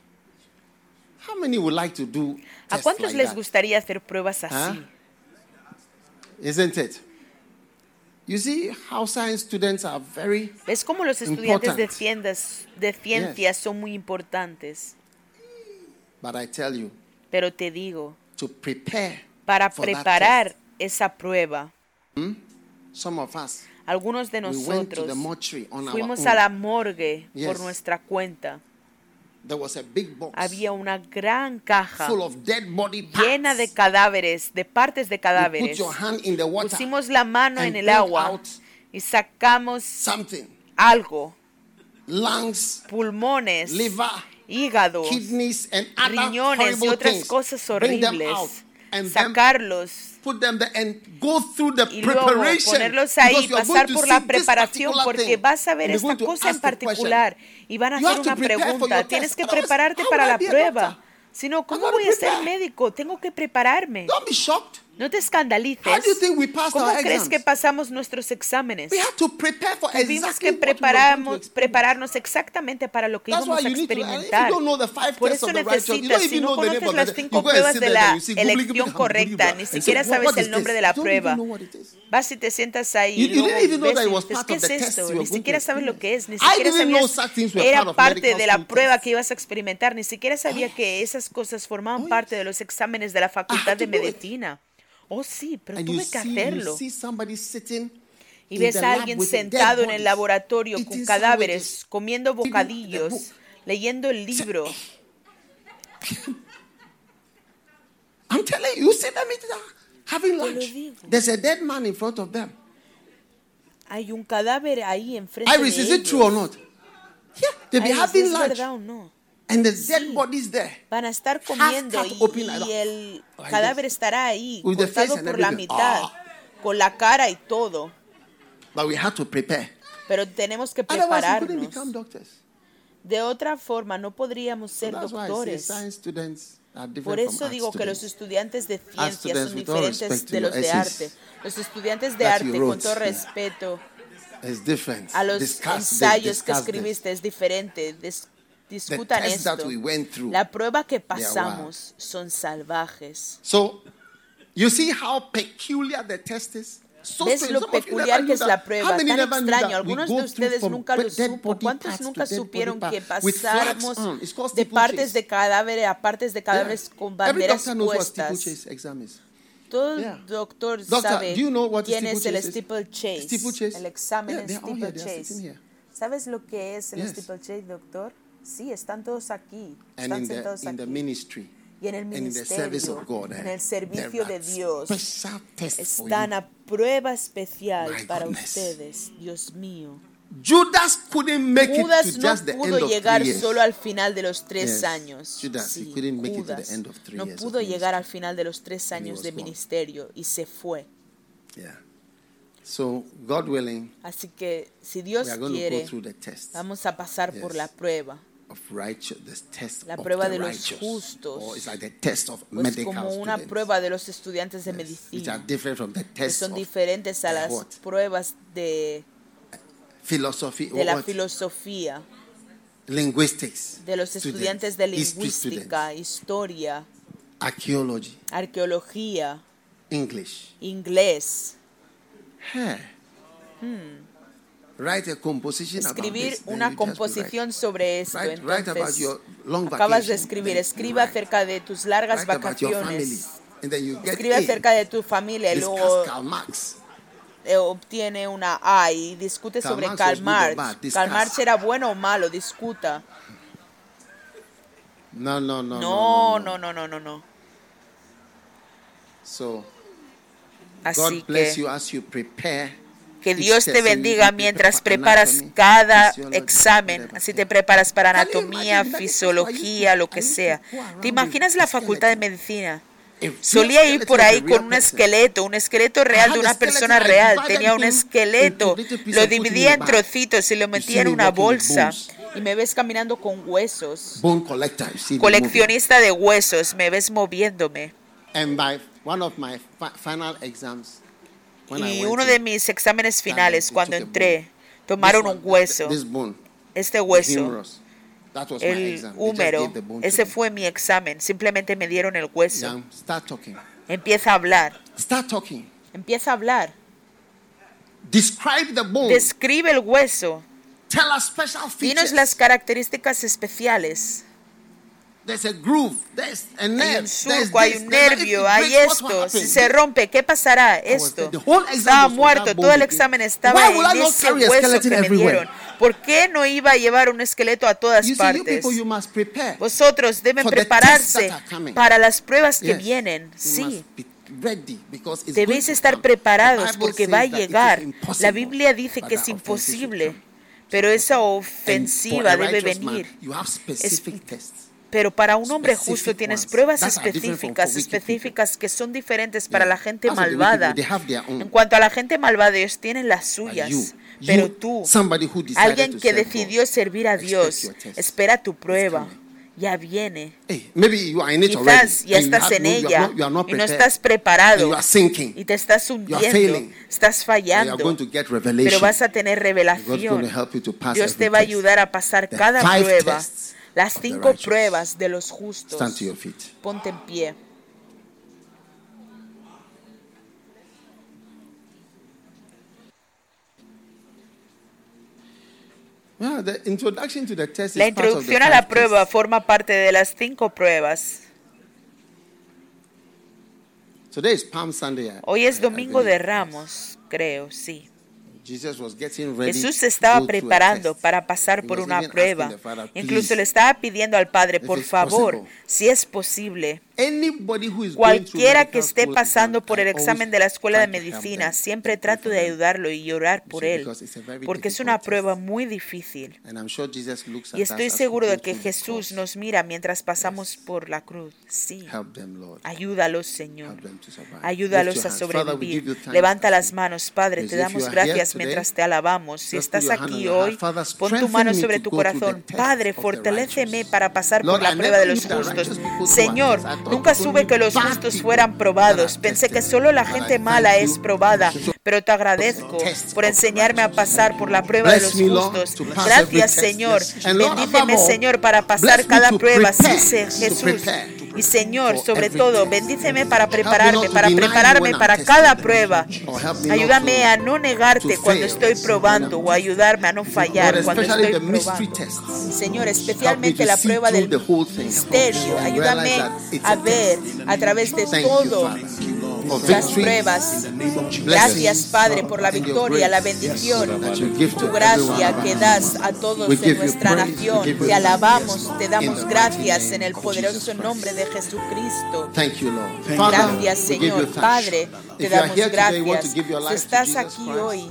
S3: ¿A cuántos les gustaría hacer pruebas así?
S2: Isn't it? You see how science students are very
S3: ¿Ves cómo los estudiantes
S2: important?
S3: de ciencias son muy importantes?
S2: But I tell you,
S3: Pero te digo,
S2: to prepare
S3: para
S2: for that
S3: preparar esa prueba,
S2: test, some of us,
S3: algunos de
S2: we went to
S3: nosotros
S2: the mortuary on our
S3: fuimos
S2: own.
S3: a la morgue
S2: Yes.
S3: por nuestra cuenta.
S2: There was a big box
S3: Había una gran caja
S2: full of dead body parts.
S3: llena de cadáveres, de partes de
S2: You put
S3: cadáveres.
S2: your hand in the water
S3: Pusimos la mano
S2: and
S3: en el
S2: take
S3: agua
S2: out
S3: y sacamos
S2: something.
S3: algo,
S2: Lungs,
S3: pulmones,
S2: liver,
S3: hígados,
S2: kidneys, and other
S3: riñones y
S2: horrible
S3: otras
S2: things.
S3: cosas
S2: Bring them
S3: horribles,
S2: out and then
S3: sacarlos
S2: put them there and go through the
S3: y luego
S2: preparation.
S3: ponerlos ahí,
S2: because you are
S3: pasar
S2: going to
S3: por la
S2: see this
S3: preparación,
S2: particular
S3: porque
S2: thing,
S3: vas a ver
S2: and they're
S3: esta
S2: going to
S3: cosa en
S2: ask the question.
S3: particular y van a
S2: You
S3: hacer
S2: have to
S3: una
S2: prepare for
S3: pregunta.
S2: your
S3: Tienes
S2: test.
S3: que
S2: Otherwise,
S3: prepararte
S2: how
S3: para
S2: will I
S3: la
S2: be a
S3: prueba.
S2: doctor?
S3: Si no, ¿cómo
S2: gotta
S3: voy a ser
S2: prepare.
S3: médico? Tengo que prepararme.
S2: Don't be shocked.
S3: No te escandalices.
S2: How do you think we passed
S3: ¿Cómo
S2: our
S3: crees
S2: exams?
S3: que pasamos nuestros exámenes?
S2: We had to prepare for
S3: Tuvimos
S2: exactly
S3: que
S2: what we were going to experience.
S3: prepararnos exactamente para lo que
S2: That's
S3: íbamos
S2: why
S3: a
S2: you need to. If
S3: experimentar.
S2: you don't know the 5
S3: Por
S2: tests
S3: eso
S2: of the righteous, you
S3: necesitas,
S2: don't
S3: si
S2: even
S3: no
S2: know the name
S3: conoces
S2: of
S3: las
S2: the.
S3: 5
S2: You go and
S3: pruebas
S2: sit
S3: de
S2: there
S3: la
S2: and you see,
S3: elección correcta, ni siquiera sabes el nombre de la prueba. Vas y te sientas ahí y
S2: You
S3: luego
S2: didn't even know
S3: ves
S2: that
S3: y
S2: it was
S3: dices,
S2: part
S3: ¿qué
S2: of
S3: es
S2: the test
S3: esto?
S2: you were
S3: Ni
S2: going
S3: siquiera
S2: to
S3: sabes lo que es, ni
S2: I
S3: siquiera
S2: didn't know
S3: sabías,
S2: such things were
S3: era
S2: part of
S3: parte
S2: medical
S3: de la
S2: school
S3: prueba
S2: tests.
S3: que ibas a experimentar, ni siquiera sabía que esas cosas formaban parte de los exámenes de la
S2: I
S3: facultad
S2: had
S3: de
S2: to do it.
S3: medicina. Oh sí, pero
S2: And
S3: tuve que hacerlo.
S2: you see somebody sitting
S3: Y
S2: in
S3: ves
S2: the
S3: a
S2: lab
S3: alguien
S2: with dead
S3: sentado en el
S2: bodies,
S3: laboratorio con
S2: eating
S3: cadáveres,
S2: sandwiches,
S3: comiendo
S2: reading the
S3: bocadillos,
S2: book.
S3: leyendo el libro.
S2: I'm telling you, you see them having
S3: lo
S2: lunch.
S3: digo.
S2: There's a dead man in front of them.
S3: Hay un cadáver ahí enfrente
S2: Iris,
S3: de
S2: is
S3: ellos.
S2: it true or not? Yeah, they'll be
S3: Iris,
S2: having
S3: ¿es
S2: lunch.
S3: verdad o no?
S2: And there's dead bodies there.
S3: Van a estar comiendo
S2: cut open like
S3: y
S2: that.
S3: el
S2: Like
S3: cadáver
S2: this.
S3: estará ahí,
S2: With the face
S3: cortado
S2: and
S3: por la
S2: everything.
S3: mitad, con la cara y todo.
S2: But we had to prepare.
S3: Pero tenemos que
S2: Otherwise, we couldn't
S3: prepararnos.
S2: become doctors.
S3: De otra forma, no podríamos
S2: So
S3: ser
S2: that's why I say
S3: doctores.
S2: science students are different
S3: Por
S2: from
S3: eso
S2: art
S3: digo que los
S2: students.
S3: estudiantes de ciencia
S2: students,
S3: son
S2: with all
S3: diferentes
S2: respect to
S3: de los
S2: your
S3: de
S2: essays
S3: arte. Los estudiantes de
S2: that you
S3: arte, con
S2: wrote,
S3: todo respeto
S2: It's different.
S3: a los
S2: Discuss
S3: ensayos que
S2: this.
S3: escribiste, es diferente.
S2: The
S3: Discutan
S2: tests
S3: esto.
S2: that we went through.
S3: La prueba que
S2: are wild.
S3: pasamos son salvajes.
S2: So, you see how peculiar the test is? So
S3: ¿Ves
S2: strange.
S3: lo
S2: Some of you
S3: peculiar
S2: never
S3: que
S2: knew
S3: es la
S2: that.
S3: prueba?
S2: How many
S3: Tan
S2: never knew
S3: extraño.
S2: that we
S3: Algunos
S2: go
S3: de
S2: through
S3: ustedes
S2: from
S3: nunca lo
S2: dead
S3: supo.
S2: body
S3: ¿Cuántos
S2: parts
S3: nunca
S2: to dead
S3: supieron
S2: body
S3: que
S2: parts with flags
S3: pasáramos
S2: on? It's called
S3: de
S2: steeplechase.
S3: partes de cadáveres a partes de cadáveres con
S2: Every
S3: banderas
S2: doctor knows what
S3: puestas?
S2: steeplechase exam is.
S3: Todo
S2: Yeah.
S3: doctor
S2: Doctor,
S3: sabe
S2: do you know what
S3: quién es el
S2: steeplechase is?
S3: steeplechase,
S2: Steeplechase?
S3: el examen
S2: Yeah,
S3: en
S2: they're all here. They're
S3: steeplechase.
S2: sitting here.
S3: ¿Sabes lo que es el
S2: Yes.
S3: steeplechase, doctor? Sí, están todos aquí.
S2: And
S3: Están
S2: in
S3: sentados
S2: the
S3: aquí.
S2: ministry,
S3: Y en el
S2: and in the service
S3: ministerio,
S2: of God,
S3: en el
S2: there
S3: servicio
S2: are
S3: de Dios,
S2: special tests for
S3: están
S2: you.
S3: a prueba especial
S2: My
S3: para
S2: goodness.
S3: ustedes. Dios mío.
S2: Judas couldn't make
S3: Judas
S2: it to
S3: no
S2: just the end
S3: pudo
S2: of
S3: llegar
S2: 3 years.
S3: solo al final de los 3
S2: Yes.
S3: años.
S2: Judas, he
S3: Sí,
S2: couldn't make it to the
S3: Judas
S2: end of 3
S3: no
S2: years
S3: pudo
S2: of
S3: llegar
S2: ministry.
S3: al final de los 3
S2: And he
S3: años
S2: was
S3: de
S2: gone.
S3: ministerio y se fue.
S2: Yeah. So, God willing,
S3: Así que si Dios
S2: we are going to
S3: quiere,
S2: go through the test
S3: vamos a pasar por
S2: Yes.
S3: la prueba.
S2: of righteous, this test
S3: La
S2: of
S3: prueba
S2: the
S3: de los
S2: righteous.
S3: justos.
S2: Or it's like the test of
S3: Pues
S2: medical
S3: como una
S2: students.
S3: prueba de los estudiantes de
S2: Yes, which
S3: medicina,
S2: are different from the
S3: que
S2: tests
S3: son
S2: of
S3: diferentes a las
S2: what?
S3: pruebas de
S2: philosophy
S3: la
S2: or what?
S3: filosofía,
S2: Linguistics.
S3: de los
S2: students,
S3: estudiantes de
S2: history
S3: lingüística,
S2: students,
S3: historia,
S2: archaeology,
S3: arqueología,
S2: English.
S3: inglés.
S2: Hey. Write a composition about
S3: Escribir
S2: this, then
S3: una
S2: you just write.
S3: composición sobre esto.
S2: Write about
S3: Entonces,
S2: your long
S3: acabas de
S2: vacation,
S3: escribir,
S2: then
S3: escribe acerca de tus largas
S2: write about your family,
S3: vacaciones.
S2: and then you get
S3: Escribe
S2: A.
S3: acerca de tu familia y
S2: Discuss
S3: luego
S2: Karl Marx.
S3: obtiene una A y discute
S2: Karl
S3: sobre
S2: Marx
S3: Karl
S2: was good or bad,
S3: Marx.
S2: discuss.
S3: Karl Marx era bueno o malo, discuta.
S2: No.
S3: No.
S2: So,
S3: Así
S2: God bless
S3: que
S2: you as you prepare.
S3: que
S2: each
S3: Dios te
S2: test. So
S3: bendiga
S2: you
S3: mientras
S2: prepare
S3: preparas
S2: anatomy,
S3: cada
S2: physiology,
S3: examen.
S2: whatever.
S3: Así te preparas para
S2: Can you
S3: anatomía,
S2: imagine that?
S3: fisiología, lo que
S2: I used to
S3: sea.
S2: go around
S3: ¿Te imaginas
S2: with
S3: la
S2: a
S3: facultad de
S2: skeleton.
S3: medicina?
S2: A
S3: Solía
S2: real
S3: ir por
S2: skeleton
S3: ahí
S2: of a
S3: con
S2: real
S3: un
S2: person.
S3: esqueleto real de una persona real. Tenía un esqueleto,
S2: into little pieces
S3: lo
S2: and put him in
S3: dividía
S2: a
S3: en
S2: bag.
S3: trocitos y lo
S2: You
S3: metía
S2: see
S3: en
S2: me
S3: una
S2: walking with
S3: bolsa.
S2: bones.
S3: Y me ves caminando con huesos.
S2: Bone collector. You see the movie.
S3: Coleccionista de huesos, me ves moviéndome.
S2: And by one of my final exams, when I
S3: Y
S2: went
S3: uno
S2: to
S3: de mis exámenes finales,
S2: they
S3: cuando
S2: took a
S3: entré, tomaron
S2: this
S3: un
S2: one,
S3: hueso.
S2: This bone,
S3: Este
S2: the
S3: hueso,
S2: humerus, that was my
S3: el
S2: exam. They just
S3: húmero,
S2: gave the bone to
S3: ese
S2: me.
S3: fue mi examen. Simplemente me dieron el hueso.
S2: Young, start talking.
S3: Empieza a hablar.
S2: Start talking.
S3: Empieza a hablar.
S2: Describe the bone.
S3: Describe el hueso.
S2: Tell us special features.
S3: Dinos las características especiales.
S2: There's a groove. There's a nerve.
S3: Hay un
S2: there's
S3: surco, hay
S2: this,
S3: un
S2: there's that. If
S3: nervio,
S2: it
S3: hay
S2: breaks, what will
S3: esto. Si
S2: happen?
S3: se rompe, ¿qué pasará? Esto.
S2: The whole exam
S3: Estaba
S2: was on
S3: muerto,
S2: that
S3: todo
S2: bone
S3: el
S2: again.
S3: examen estaba
S2: Why will I
S3: en
S2: not
S3: ese
S2: carry a
S3: hueso
S2: skeleton
S3: que me
S2: everywhere?
S3: dieron. ¿Por qué no iba a llevar un esqueleto a todas
S2: You see, you
S3: partes?
S2: people, you must prepare.
S3: Vosotros deben
S2: for the
S3: prepararse
S2: tests that are coming.
S3: para las pruebas que
S2: Yes.
S3: vienen.
S2: You
S3: Sí.
S2: must be ready because it's
S3: Debéis
S2: going to
S3: estar
S2: come.
S3: preparados
S2: The Bible
S3: porque
S2: says
S3: va a
S2: that it is
S3: llegar.
S2: impossible,
S3: La Biblia dice
S2: but
S3: que
S2: that
S3: es
S2: offense should
S3: imposible,
S2: come.
S3: pero esa
S2: And for
S3: ofensiva
S2: a
S3: debe
S2: righteous man,
S3: venir.
S2: you have specific tests.
S3: Pero para un hombre
S2: Specific
S3: justo tienes
S2: ones.
S3: pruebas
S2: That are different from
S3: específicas que son diferentes para
S2: Yeah.
S3: la gente
S2: As for the wicked
S3: malvada.
S2: people, they have their own.
S3: En cuanto a la gente malvada, ellos tienen las
S2: But
S3: suyas.
S2: you,
S3: Pero tú,
S2: somebody who decided
S3: alguien
S2: to
S3: que
S2: serve
S3: decidió
S2: God,
S3: servir a
S2: expect
S3: Dios,
S2: your test.
S3: espera tu
S2: It's
S3: prueba.
S2: coming.
S3: Ya viene.
S2: Hey, maybe you are in it
S3: Quizás
S2: already.
S3: ya
S2: and you
S3: estás
S2: have
S3: en
S2: no- you are
S3: ella
S2: not- you are not
S3: y no
S2: prepared.
S3: estás preparado
S2: And you are sinking.
S3: y te estás
S2: You are
S3: hundiendo,
S2: failing.
S3: estás
S2: And you
S3: fallando,
S2: are going to get
S3: pero
S2: revelation.
S3: vas a tener
S2: God's going
S3: revelación.
S2: to help you to pass
S3: Dios
S2: every
S3: te va a
S2: test.
S3: ayudar a pasar
S2: The
S3: cada
S2: 5
S3: prueba.
S2: tests
S3: Las
S2: of the
S3: 5
S2: righteous.
S3: pruebas de los justos.
S2: Stand to your feet.
S3: Ponte en pie.
S2: Yeah, the introduction to the test
S3: La
S2: is part of the
S3: introducción a la
S2: 5
S3: prueba
S2: tests.
S3: forma parte de las 5 pruebas.
S2: Today is Palm Sunday.
S3: Hoy es
S2: I
S3: Domingo de
S2: believe.
S3: Ramos, creo, sí.
S2: Jesus was getting ready
S3: Jesús se
S2: to
S3: estaba
S2: go through a
S3: preparando
S2: test.
S3: para pasar
S2: He
S3: por
S2: was
S3: una
S2: even
S3: prueba.
S2: asking the Father,
S3: Incluso
S2: "Please,
S3: le estaba pidiendo al Padre,
S2: if
S3: por
S2: it's
S3: favor,
S2: possible,
S3: si es posible,
S2: anybody who is going through
S3: cualquiera que
S2: medical
S3: esté
S2: school
S3: pasando
S2: exam,
S3: por
S2: I
S3: el
S2: always
S3: examen de la escuela de
S2: try to help
S3: medicina,
S2: them
S3: siempre
S2: and pray
S3: trato
S2: for
S3: de
S2: them.
S3: ayudarlo y orar por él,
S2: Because it's a very
S3: porque es
S2: difficult
S3: una
S2: test.
S3: prueba muy difícil.
S2: And I'm sure Jesus looks
S3: Y
S2: at us
S3: estoy
S2: as we
S3: seguro
S2: go
S3: de que
S2: through this
S3: Jesús
S2: course.
S3: nos mira mientras pasamos por la cruz. Sí.
S2: Help them, Lord.
S3: Ayúdalos, Señor.
S2: Help them to survive.
S3: Ayúdalos
S2: Lift
S3: a
S2: your hands. Father, we give you
S3: sobrevivir.
S2: thanks
S3: Levanta
S2: as
S3: las
S2: we-
S3: manos, Padre. Te
S2: Please, if
S3: damos
S2: you are here
S3: gracias
S2: today,
S3: mientras te alabamos. Si
S2: just put
S3: estás
S2: your hand
S3: aquí
S2: on your heart.
S3: hoy,
S2: Father,
S3: pon tu
S2: strengthen
S3: mano
S2: me
S3: sobre
S2: to
S3: tu
S2: go through the
S3: corazón.
S2: test
S3: Padre,
S2: of the
S3: fortaléceme
S2: righteous.
S3: para pasar
S2: Lord,
S3: por la
S2: I
S3: prueba de
S2: never
S3: los
S2: knew that
S3: justos.
S2: righteous people do
S3: Señor,
S2: our test. I thought
S3: nunca
S2: only
S3: supe que los
S2: bad
S3: justos
S2: people
S3: fueran probados.
S2: that are
S3: Pensé que
S2: tested.
S3: solo la
S2: But I
S3: gente
S2: thank
S3: mala
S2: you
S3: es probada.
S2: so
S3: Pero te agradezco
S2: test
S3: por
S2: of the
S3: enseñarme a
S2: righteous.
S3: pasar por la prueba de
S2: Bless
S3: los
S2: me, Lord,
S3: justos.
S2: to pass every
S3: Gracias,
S2: test.
S3: Señor.
S2: And Lord,
S3: Bendíceme,
S2: above all,
S3: Señor, para
S2: bless
S3: pasar
S2: me
S3: cada
S2: to
S3: prueba. Sí,
S2: prepare,
S3: Jesús.
S2: to prepare
S3: Y Señor,
S2: for
S3: sobre
S2: every
S3: todo,
S2: test.
S3: bendíceme para
S2: Help me
S3: prepararme,
S2: not to
S3: para
S2: deny you
S3: prepararme
S2: when I'm
S3: para
S2: tested.
S3: cada prueba.
S2: Or help me not
S3: Ayúdame
S2: to-
S3: a no negarte
S2: to
S3: cuando
S2: fail
S3: estoy probando
S2: when I'm
S3: o ayudarme a no fallar
S2: Lord,
S3: cuando
S2: especially
S3: estoy
S2: the mystery
S3: probando.
S2: tests.
S3: Señor,
S2: Help
S3: especialmente
S2: me to
S3: la
S2: see
S3: prueba del
S2: through the whole thing
S3: misterio.
S2: and
S3: Ayúdame
S2: realize that it's
S3: a
S2: a
S3: ver
S2: test.
S3: a través de
S2: Thank you,
S3: todo
S2: Father, for
S3: las
S2: victory,
S3: pruebas.
S2: blessings,
S3: Gracias, Padre, por la
S2: and your
S3: victoria, la
S2: grace
S3: bendición,
S2: that you give to
S3: tu
S2: every one
S3: gracia
S2: of
S3: que
S2: us.
S3: das a todos
S2: We
S3: en
S2: give you
S3: nuestra
S2: praise, we
S3: nación.
S2: give you
S3: Te alabamos, te
S2: in
S3: damos
S2: the
S3: gracias
S2: mighty
S3: en el
S2: name of
S3: poderoso
S2: Jesus Christ.
S3: nombre de Jesucristo.
S2: Thank you, Lord. Father,
S3: Gracias,
S2: we give you
S3: Señor.
S2: thanks.
S3: Padre, te
S2: If you are
S3: damos
S2: here today, you want
S3: gracias.
S2: to give your
S3: Si
S2: life to
S3: estás
S2: Jesus
S3: aquí
S2: Christ,
S3: hoy y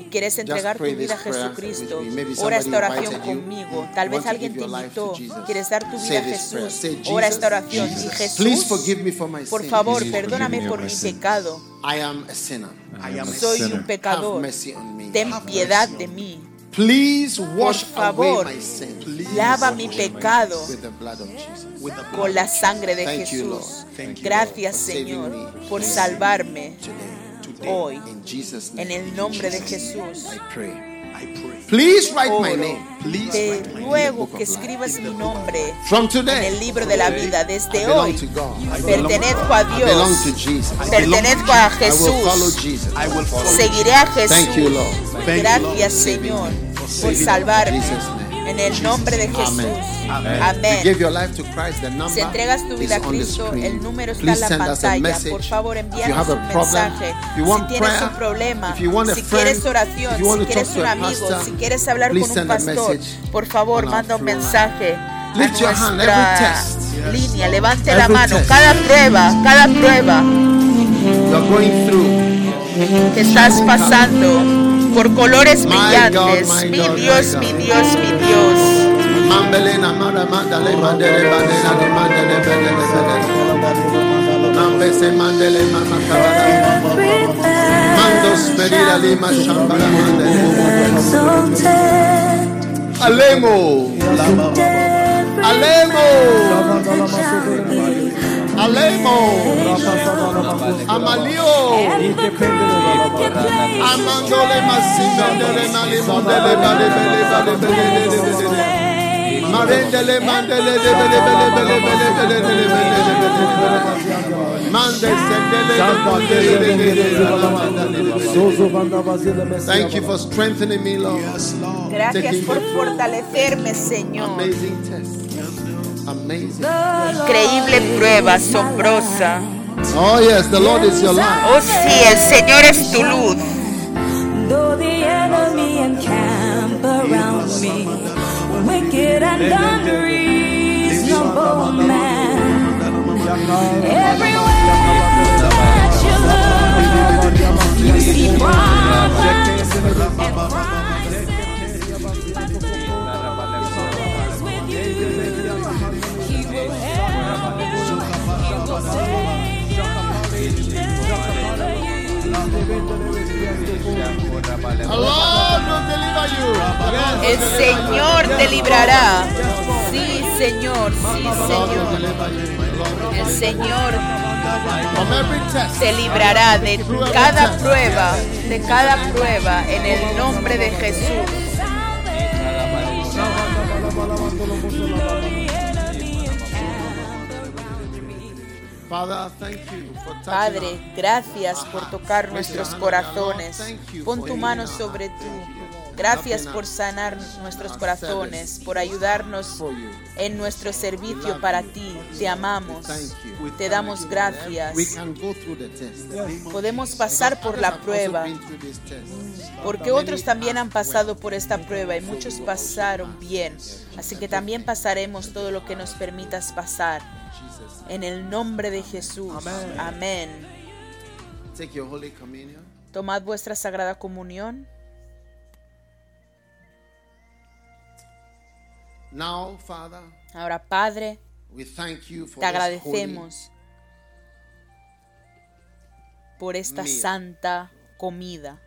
S3: quieres entregar tu vida a Jesucristo, ora esta oración conmigo. Tal vez alguien te invitó, quieres dar tu vida a Jesús, ora esta oración. Y Jesús, por favor, perdóname por mi pecado. Soy un pecador, ten piedad de mí. Por favor, lava mi pecado con la sangre de Jesús. Gracias, Señor, por salvarme hoy. En el nombre de Jesús.
S2: Please write my name.
S3: Te ruego que escribas mi nombre en el libro de la vida. Desde hoy pertenezco a Dios, pertenezco a Jesús, seguiré a Jesús. Gracias, Señor, por salvarme. En el nombre de Jesús. Amén. Si entregas tu vida a Cristo, el número está en la pantalla. Por favor, envíanos un mensaje. Si tienes un problema, si quieres oración, si quieres un amigo, si quieres hablar con un pastor, por favor, manda un mensaje a nuestra línea. Levante la mano. Cada prueba que estás pasando por colores brillantes. Mi Dios, mi Dios, mi Dios.
S2: Alemo. Amalio. Amandole masindele mali mondele bale bale bale bale. Marendele mandele bele bele bele bele bele bele. Mande sendele. Thank you for strengthening me, Lord.
S3: Gracias por fortalecerme, Señor.
S2: Amazing test. Amazing.
S3: Increíble prueba, asombrosa.
S2: Oh yes, the Lord is your light.
S3: Oh sí, el Señor es tu luz.
S4: Though the enemy encamp around me, wicked and unreasonable man, everywhere that you look, you see problems and
S3: El Señor te librará. Sí, Señor, sí, Señor. El Señor te librará de cada prueba, en el nombre de Jesús. Padre, gracias por tocar nuestros corazones. Pon tu mano sobre tú. Gracias por sanar nuestros corazones, por ayudarnos en nuestro servicio para ti. Te amamos. Te damos gracias. Podemos pasar por la prueba, porque otros también han pasado por esta prueba y muchos pasaron bien. Así que también pasaremos todo lo que nos permitas pasar. En el nombre de Jesús. Amén. Tomad vuestra sagrada comunión. Ahora, Padre, te agradecemos por esta santa comida.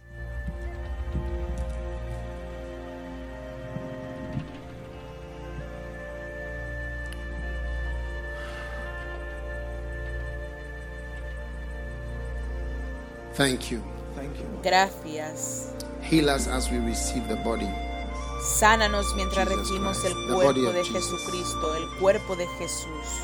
S2: Thank you.
S3: Gracias.
S2: Heal us as we receive the body.
S3: Sánanos mientras recibimos el cuerpo de Jesucristo, el cuerpo de Jesús.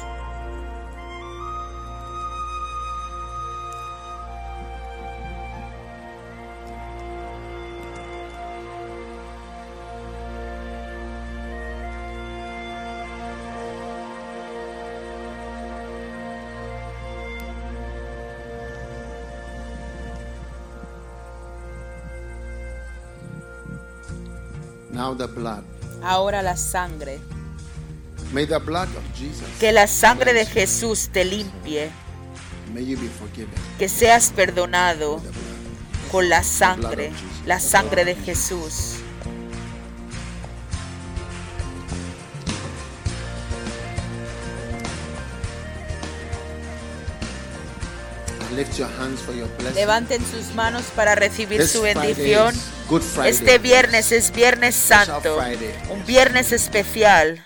S2: Now the blood.
S3: Ahora la sangre.
S2: May the blood of Jesus.
S3: Que la sangre de Jesús te limpie.
S2: May you be forgiven.
S3: Que seas perdonado con la sangre de Jesús. Levanten sus manos para recibir su bendición. Este viernes es Viernes Santo, un viernes especial.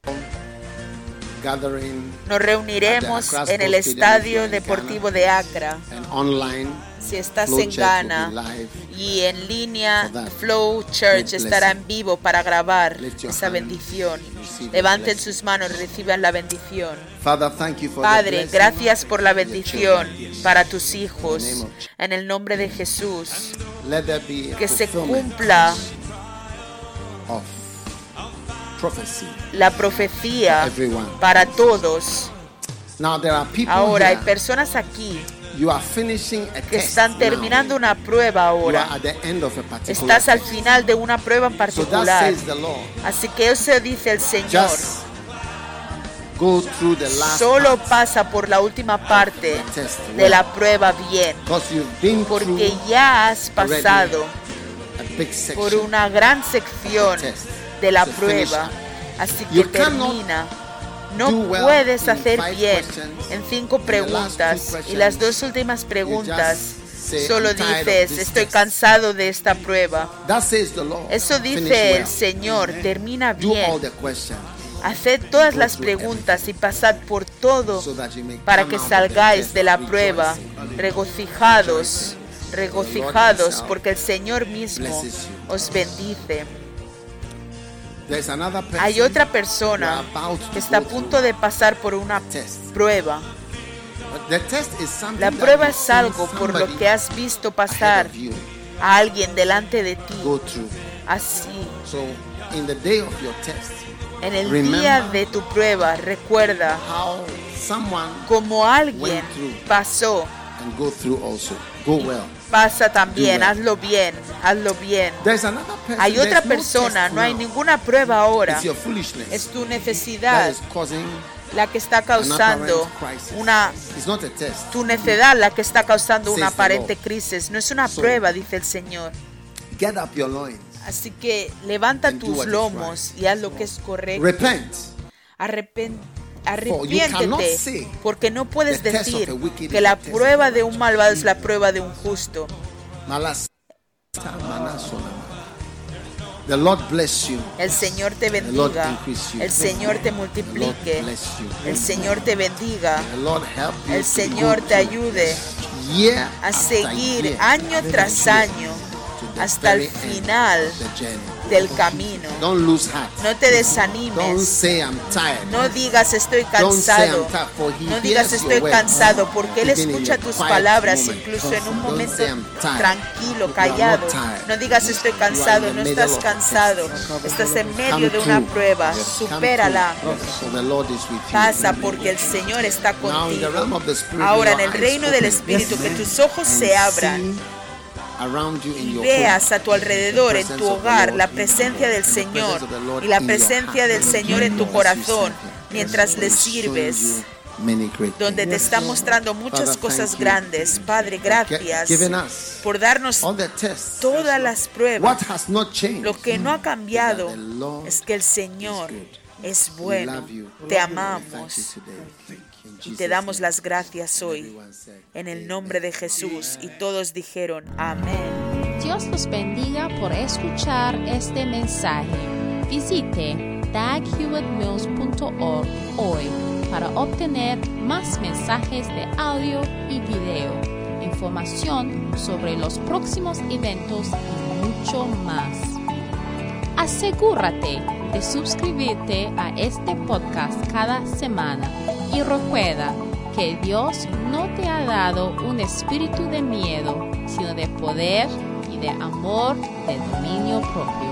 S3: Nos reuniremos en el Estadio Deportivo de Accra. Si estás en Ghana y en línea, Flow Church estará en vivo para grabar esa bendición. Levanten sus manos y reciban la bendición. Padre, gracias por la bendición para tus hijos. En el nombre de Jesús, que se cumpla la profecía para todos. Ahora hay personas aquí que están terminando una prueba ahora. Estás al final de una prueba en particular. Así que eso dice el Señor. Solo pasa por la última parte de la prueba bien, porque ya has pasado por una gran sección de la prueba. Así que termina. No puedes hacer bien en 5 preguntas y las 2 últimas preguntas solo dices, estoy cansado de esta prueba. Eso dice el Señor, termina bien. Haced todas las preguntas y pasad por todo para que salgáis de la prueba regocijados porque el Señor mismo os bendice. Hay otra persona que está a punto de pasar por una prueba. La prueba es algo por lo que has visto pasar a alguien delante de ti. Así, en el día de tu prueba, recuerda cómo alguien pasó. Pasa también, hazlo bien. Hay otra persona, no hay ninguna prueba ahora. Es tu necesidad la que está causando tu necedad la que está causando una aparente crisis. No es una prueba, dice el Señor. Así que levanta tus lomos y haz lo que es correcto. Arrepiéntete, porque no puedes decir que la prueba de un malvado es la prueba de un justo. El Señor te bendiga, el Señor te multiplique, el Señor te bendiga, el Señor te ayude a seguir año tras año hasta el final del camino. No te desanimes. No digas estoy cansado. No digas estoy cansado, porque Él escucha tus palabras incluso en un momento tranquilo, callado. No digas estoy cansado. No estás cansado. Estás en medio de una prueba. Supérala. Pasa, porque el Señor está contigo. Ahora, en el reino del Espíritu, que tus ojos se abran y veas a tu alrededor, en tu hogar, la presencia del Señor y la presencia del Señor en tu corazón mientras le sirves, donde te está mostrando muchas cosas grandes. Padre, gracias por darnos todas las pruebas. Lo que no ha cambiado es que el Señor es bueno. Te amamos y te damos las gracias hoy, en el nombre de Jesús. Y todos dijeron amén.
S1: Dios los bendiga por escuchar este mensaje. Visite daghewittmills.org hoy para obtener más mensajes de audio y video, información sobre los próximos eventos y mucho más. Asegúrate de suscribirte a este podcast cada semana y recuerda que Dios no te ha dado un espíritu de miedo, sino de poder y de amor, de dominio propio.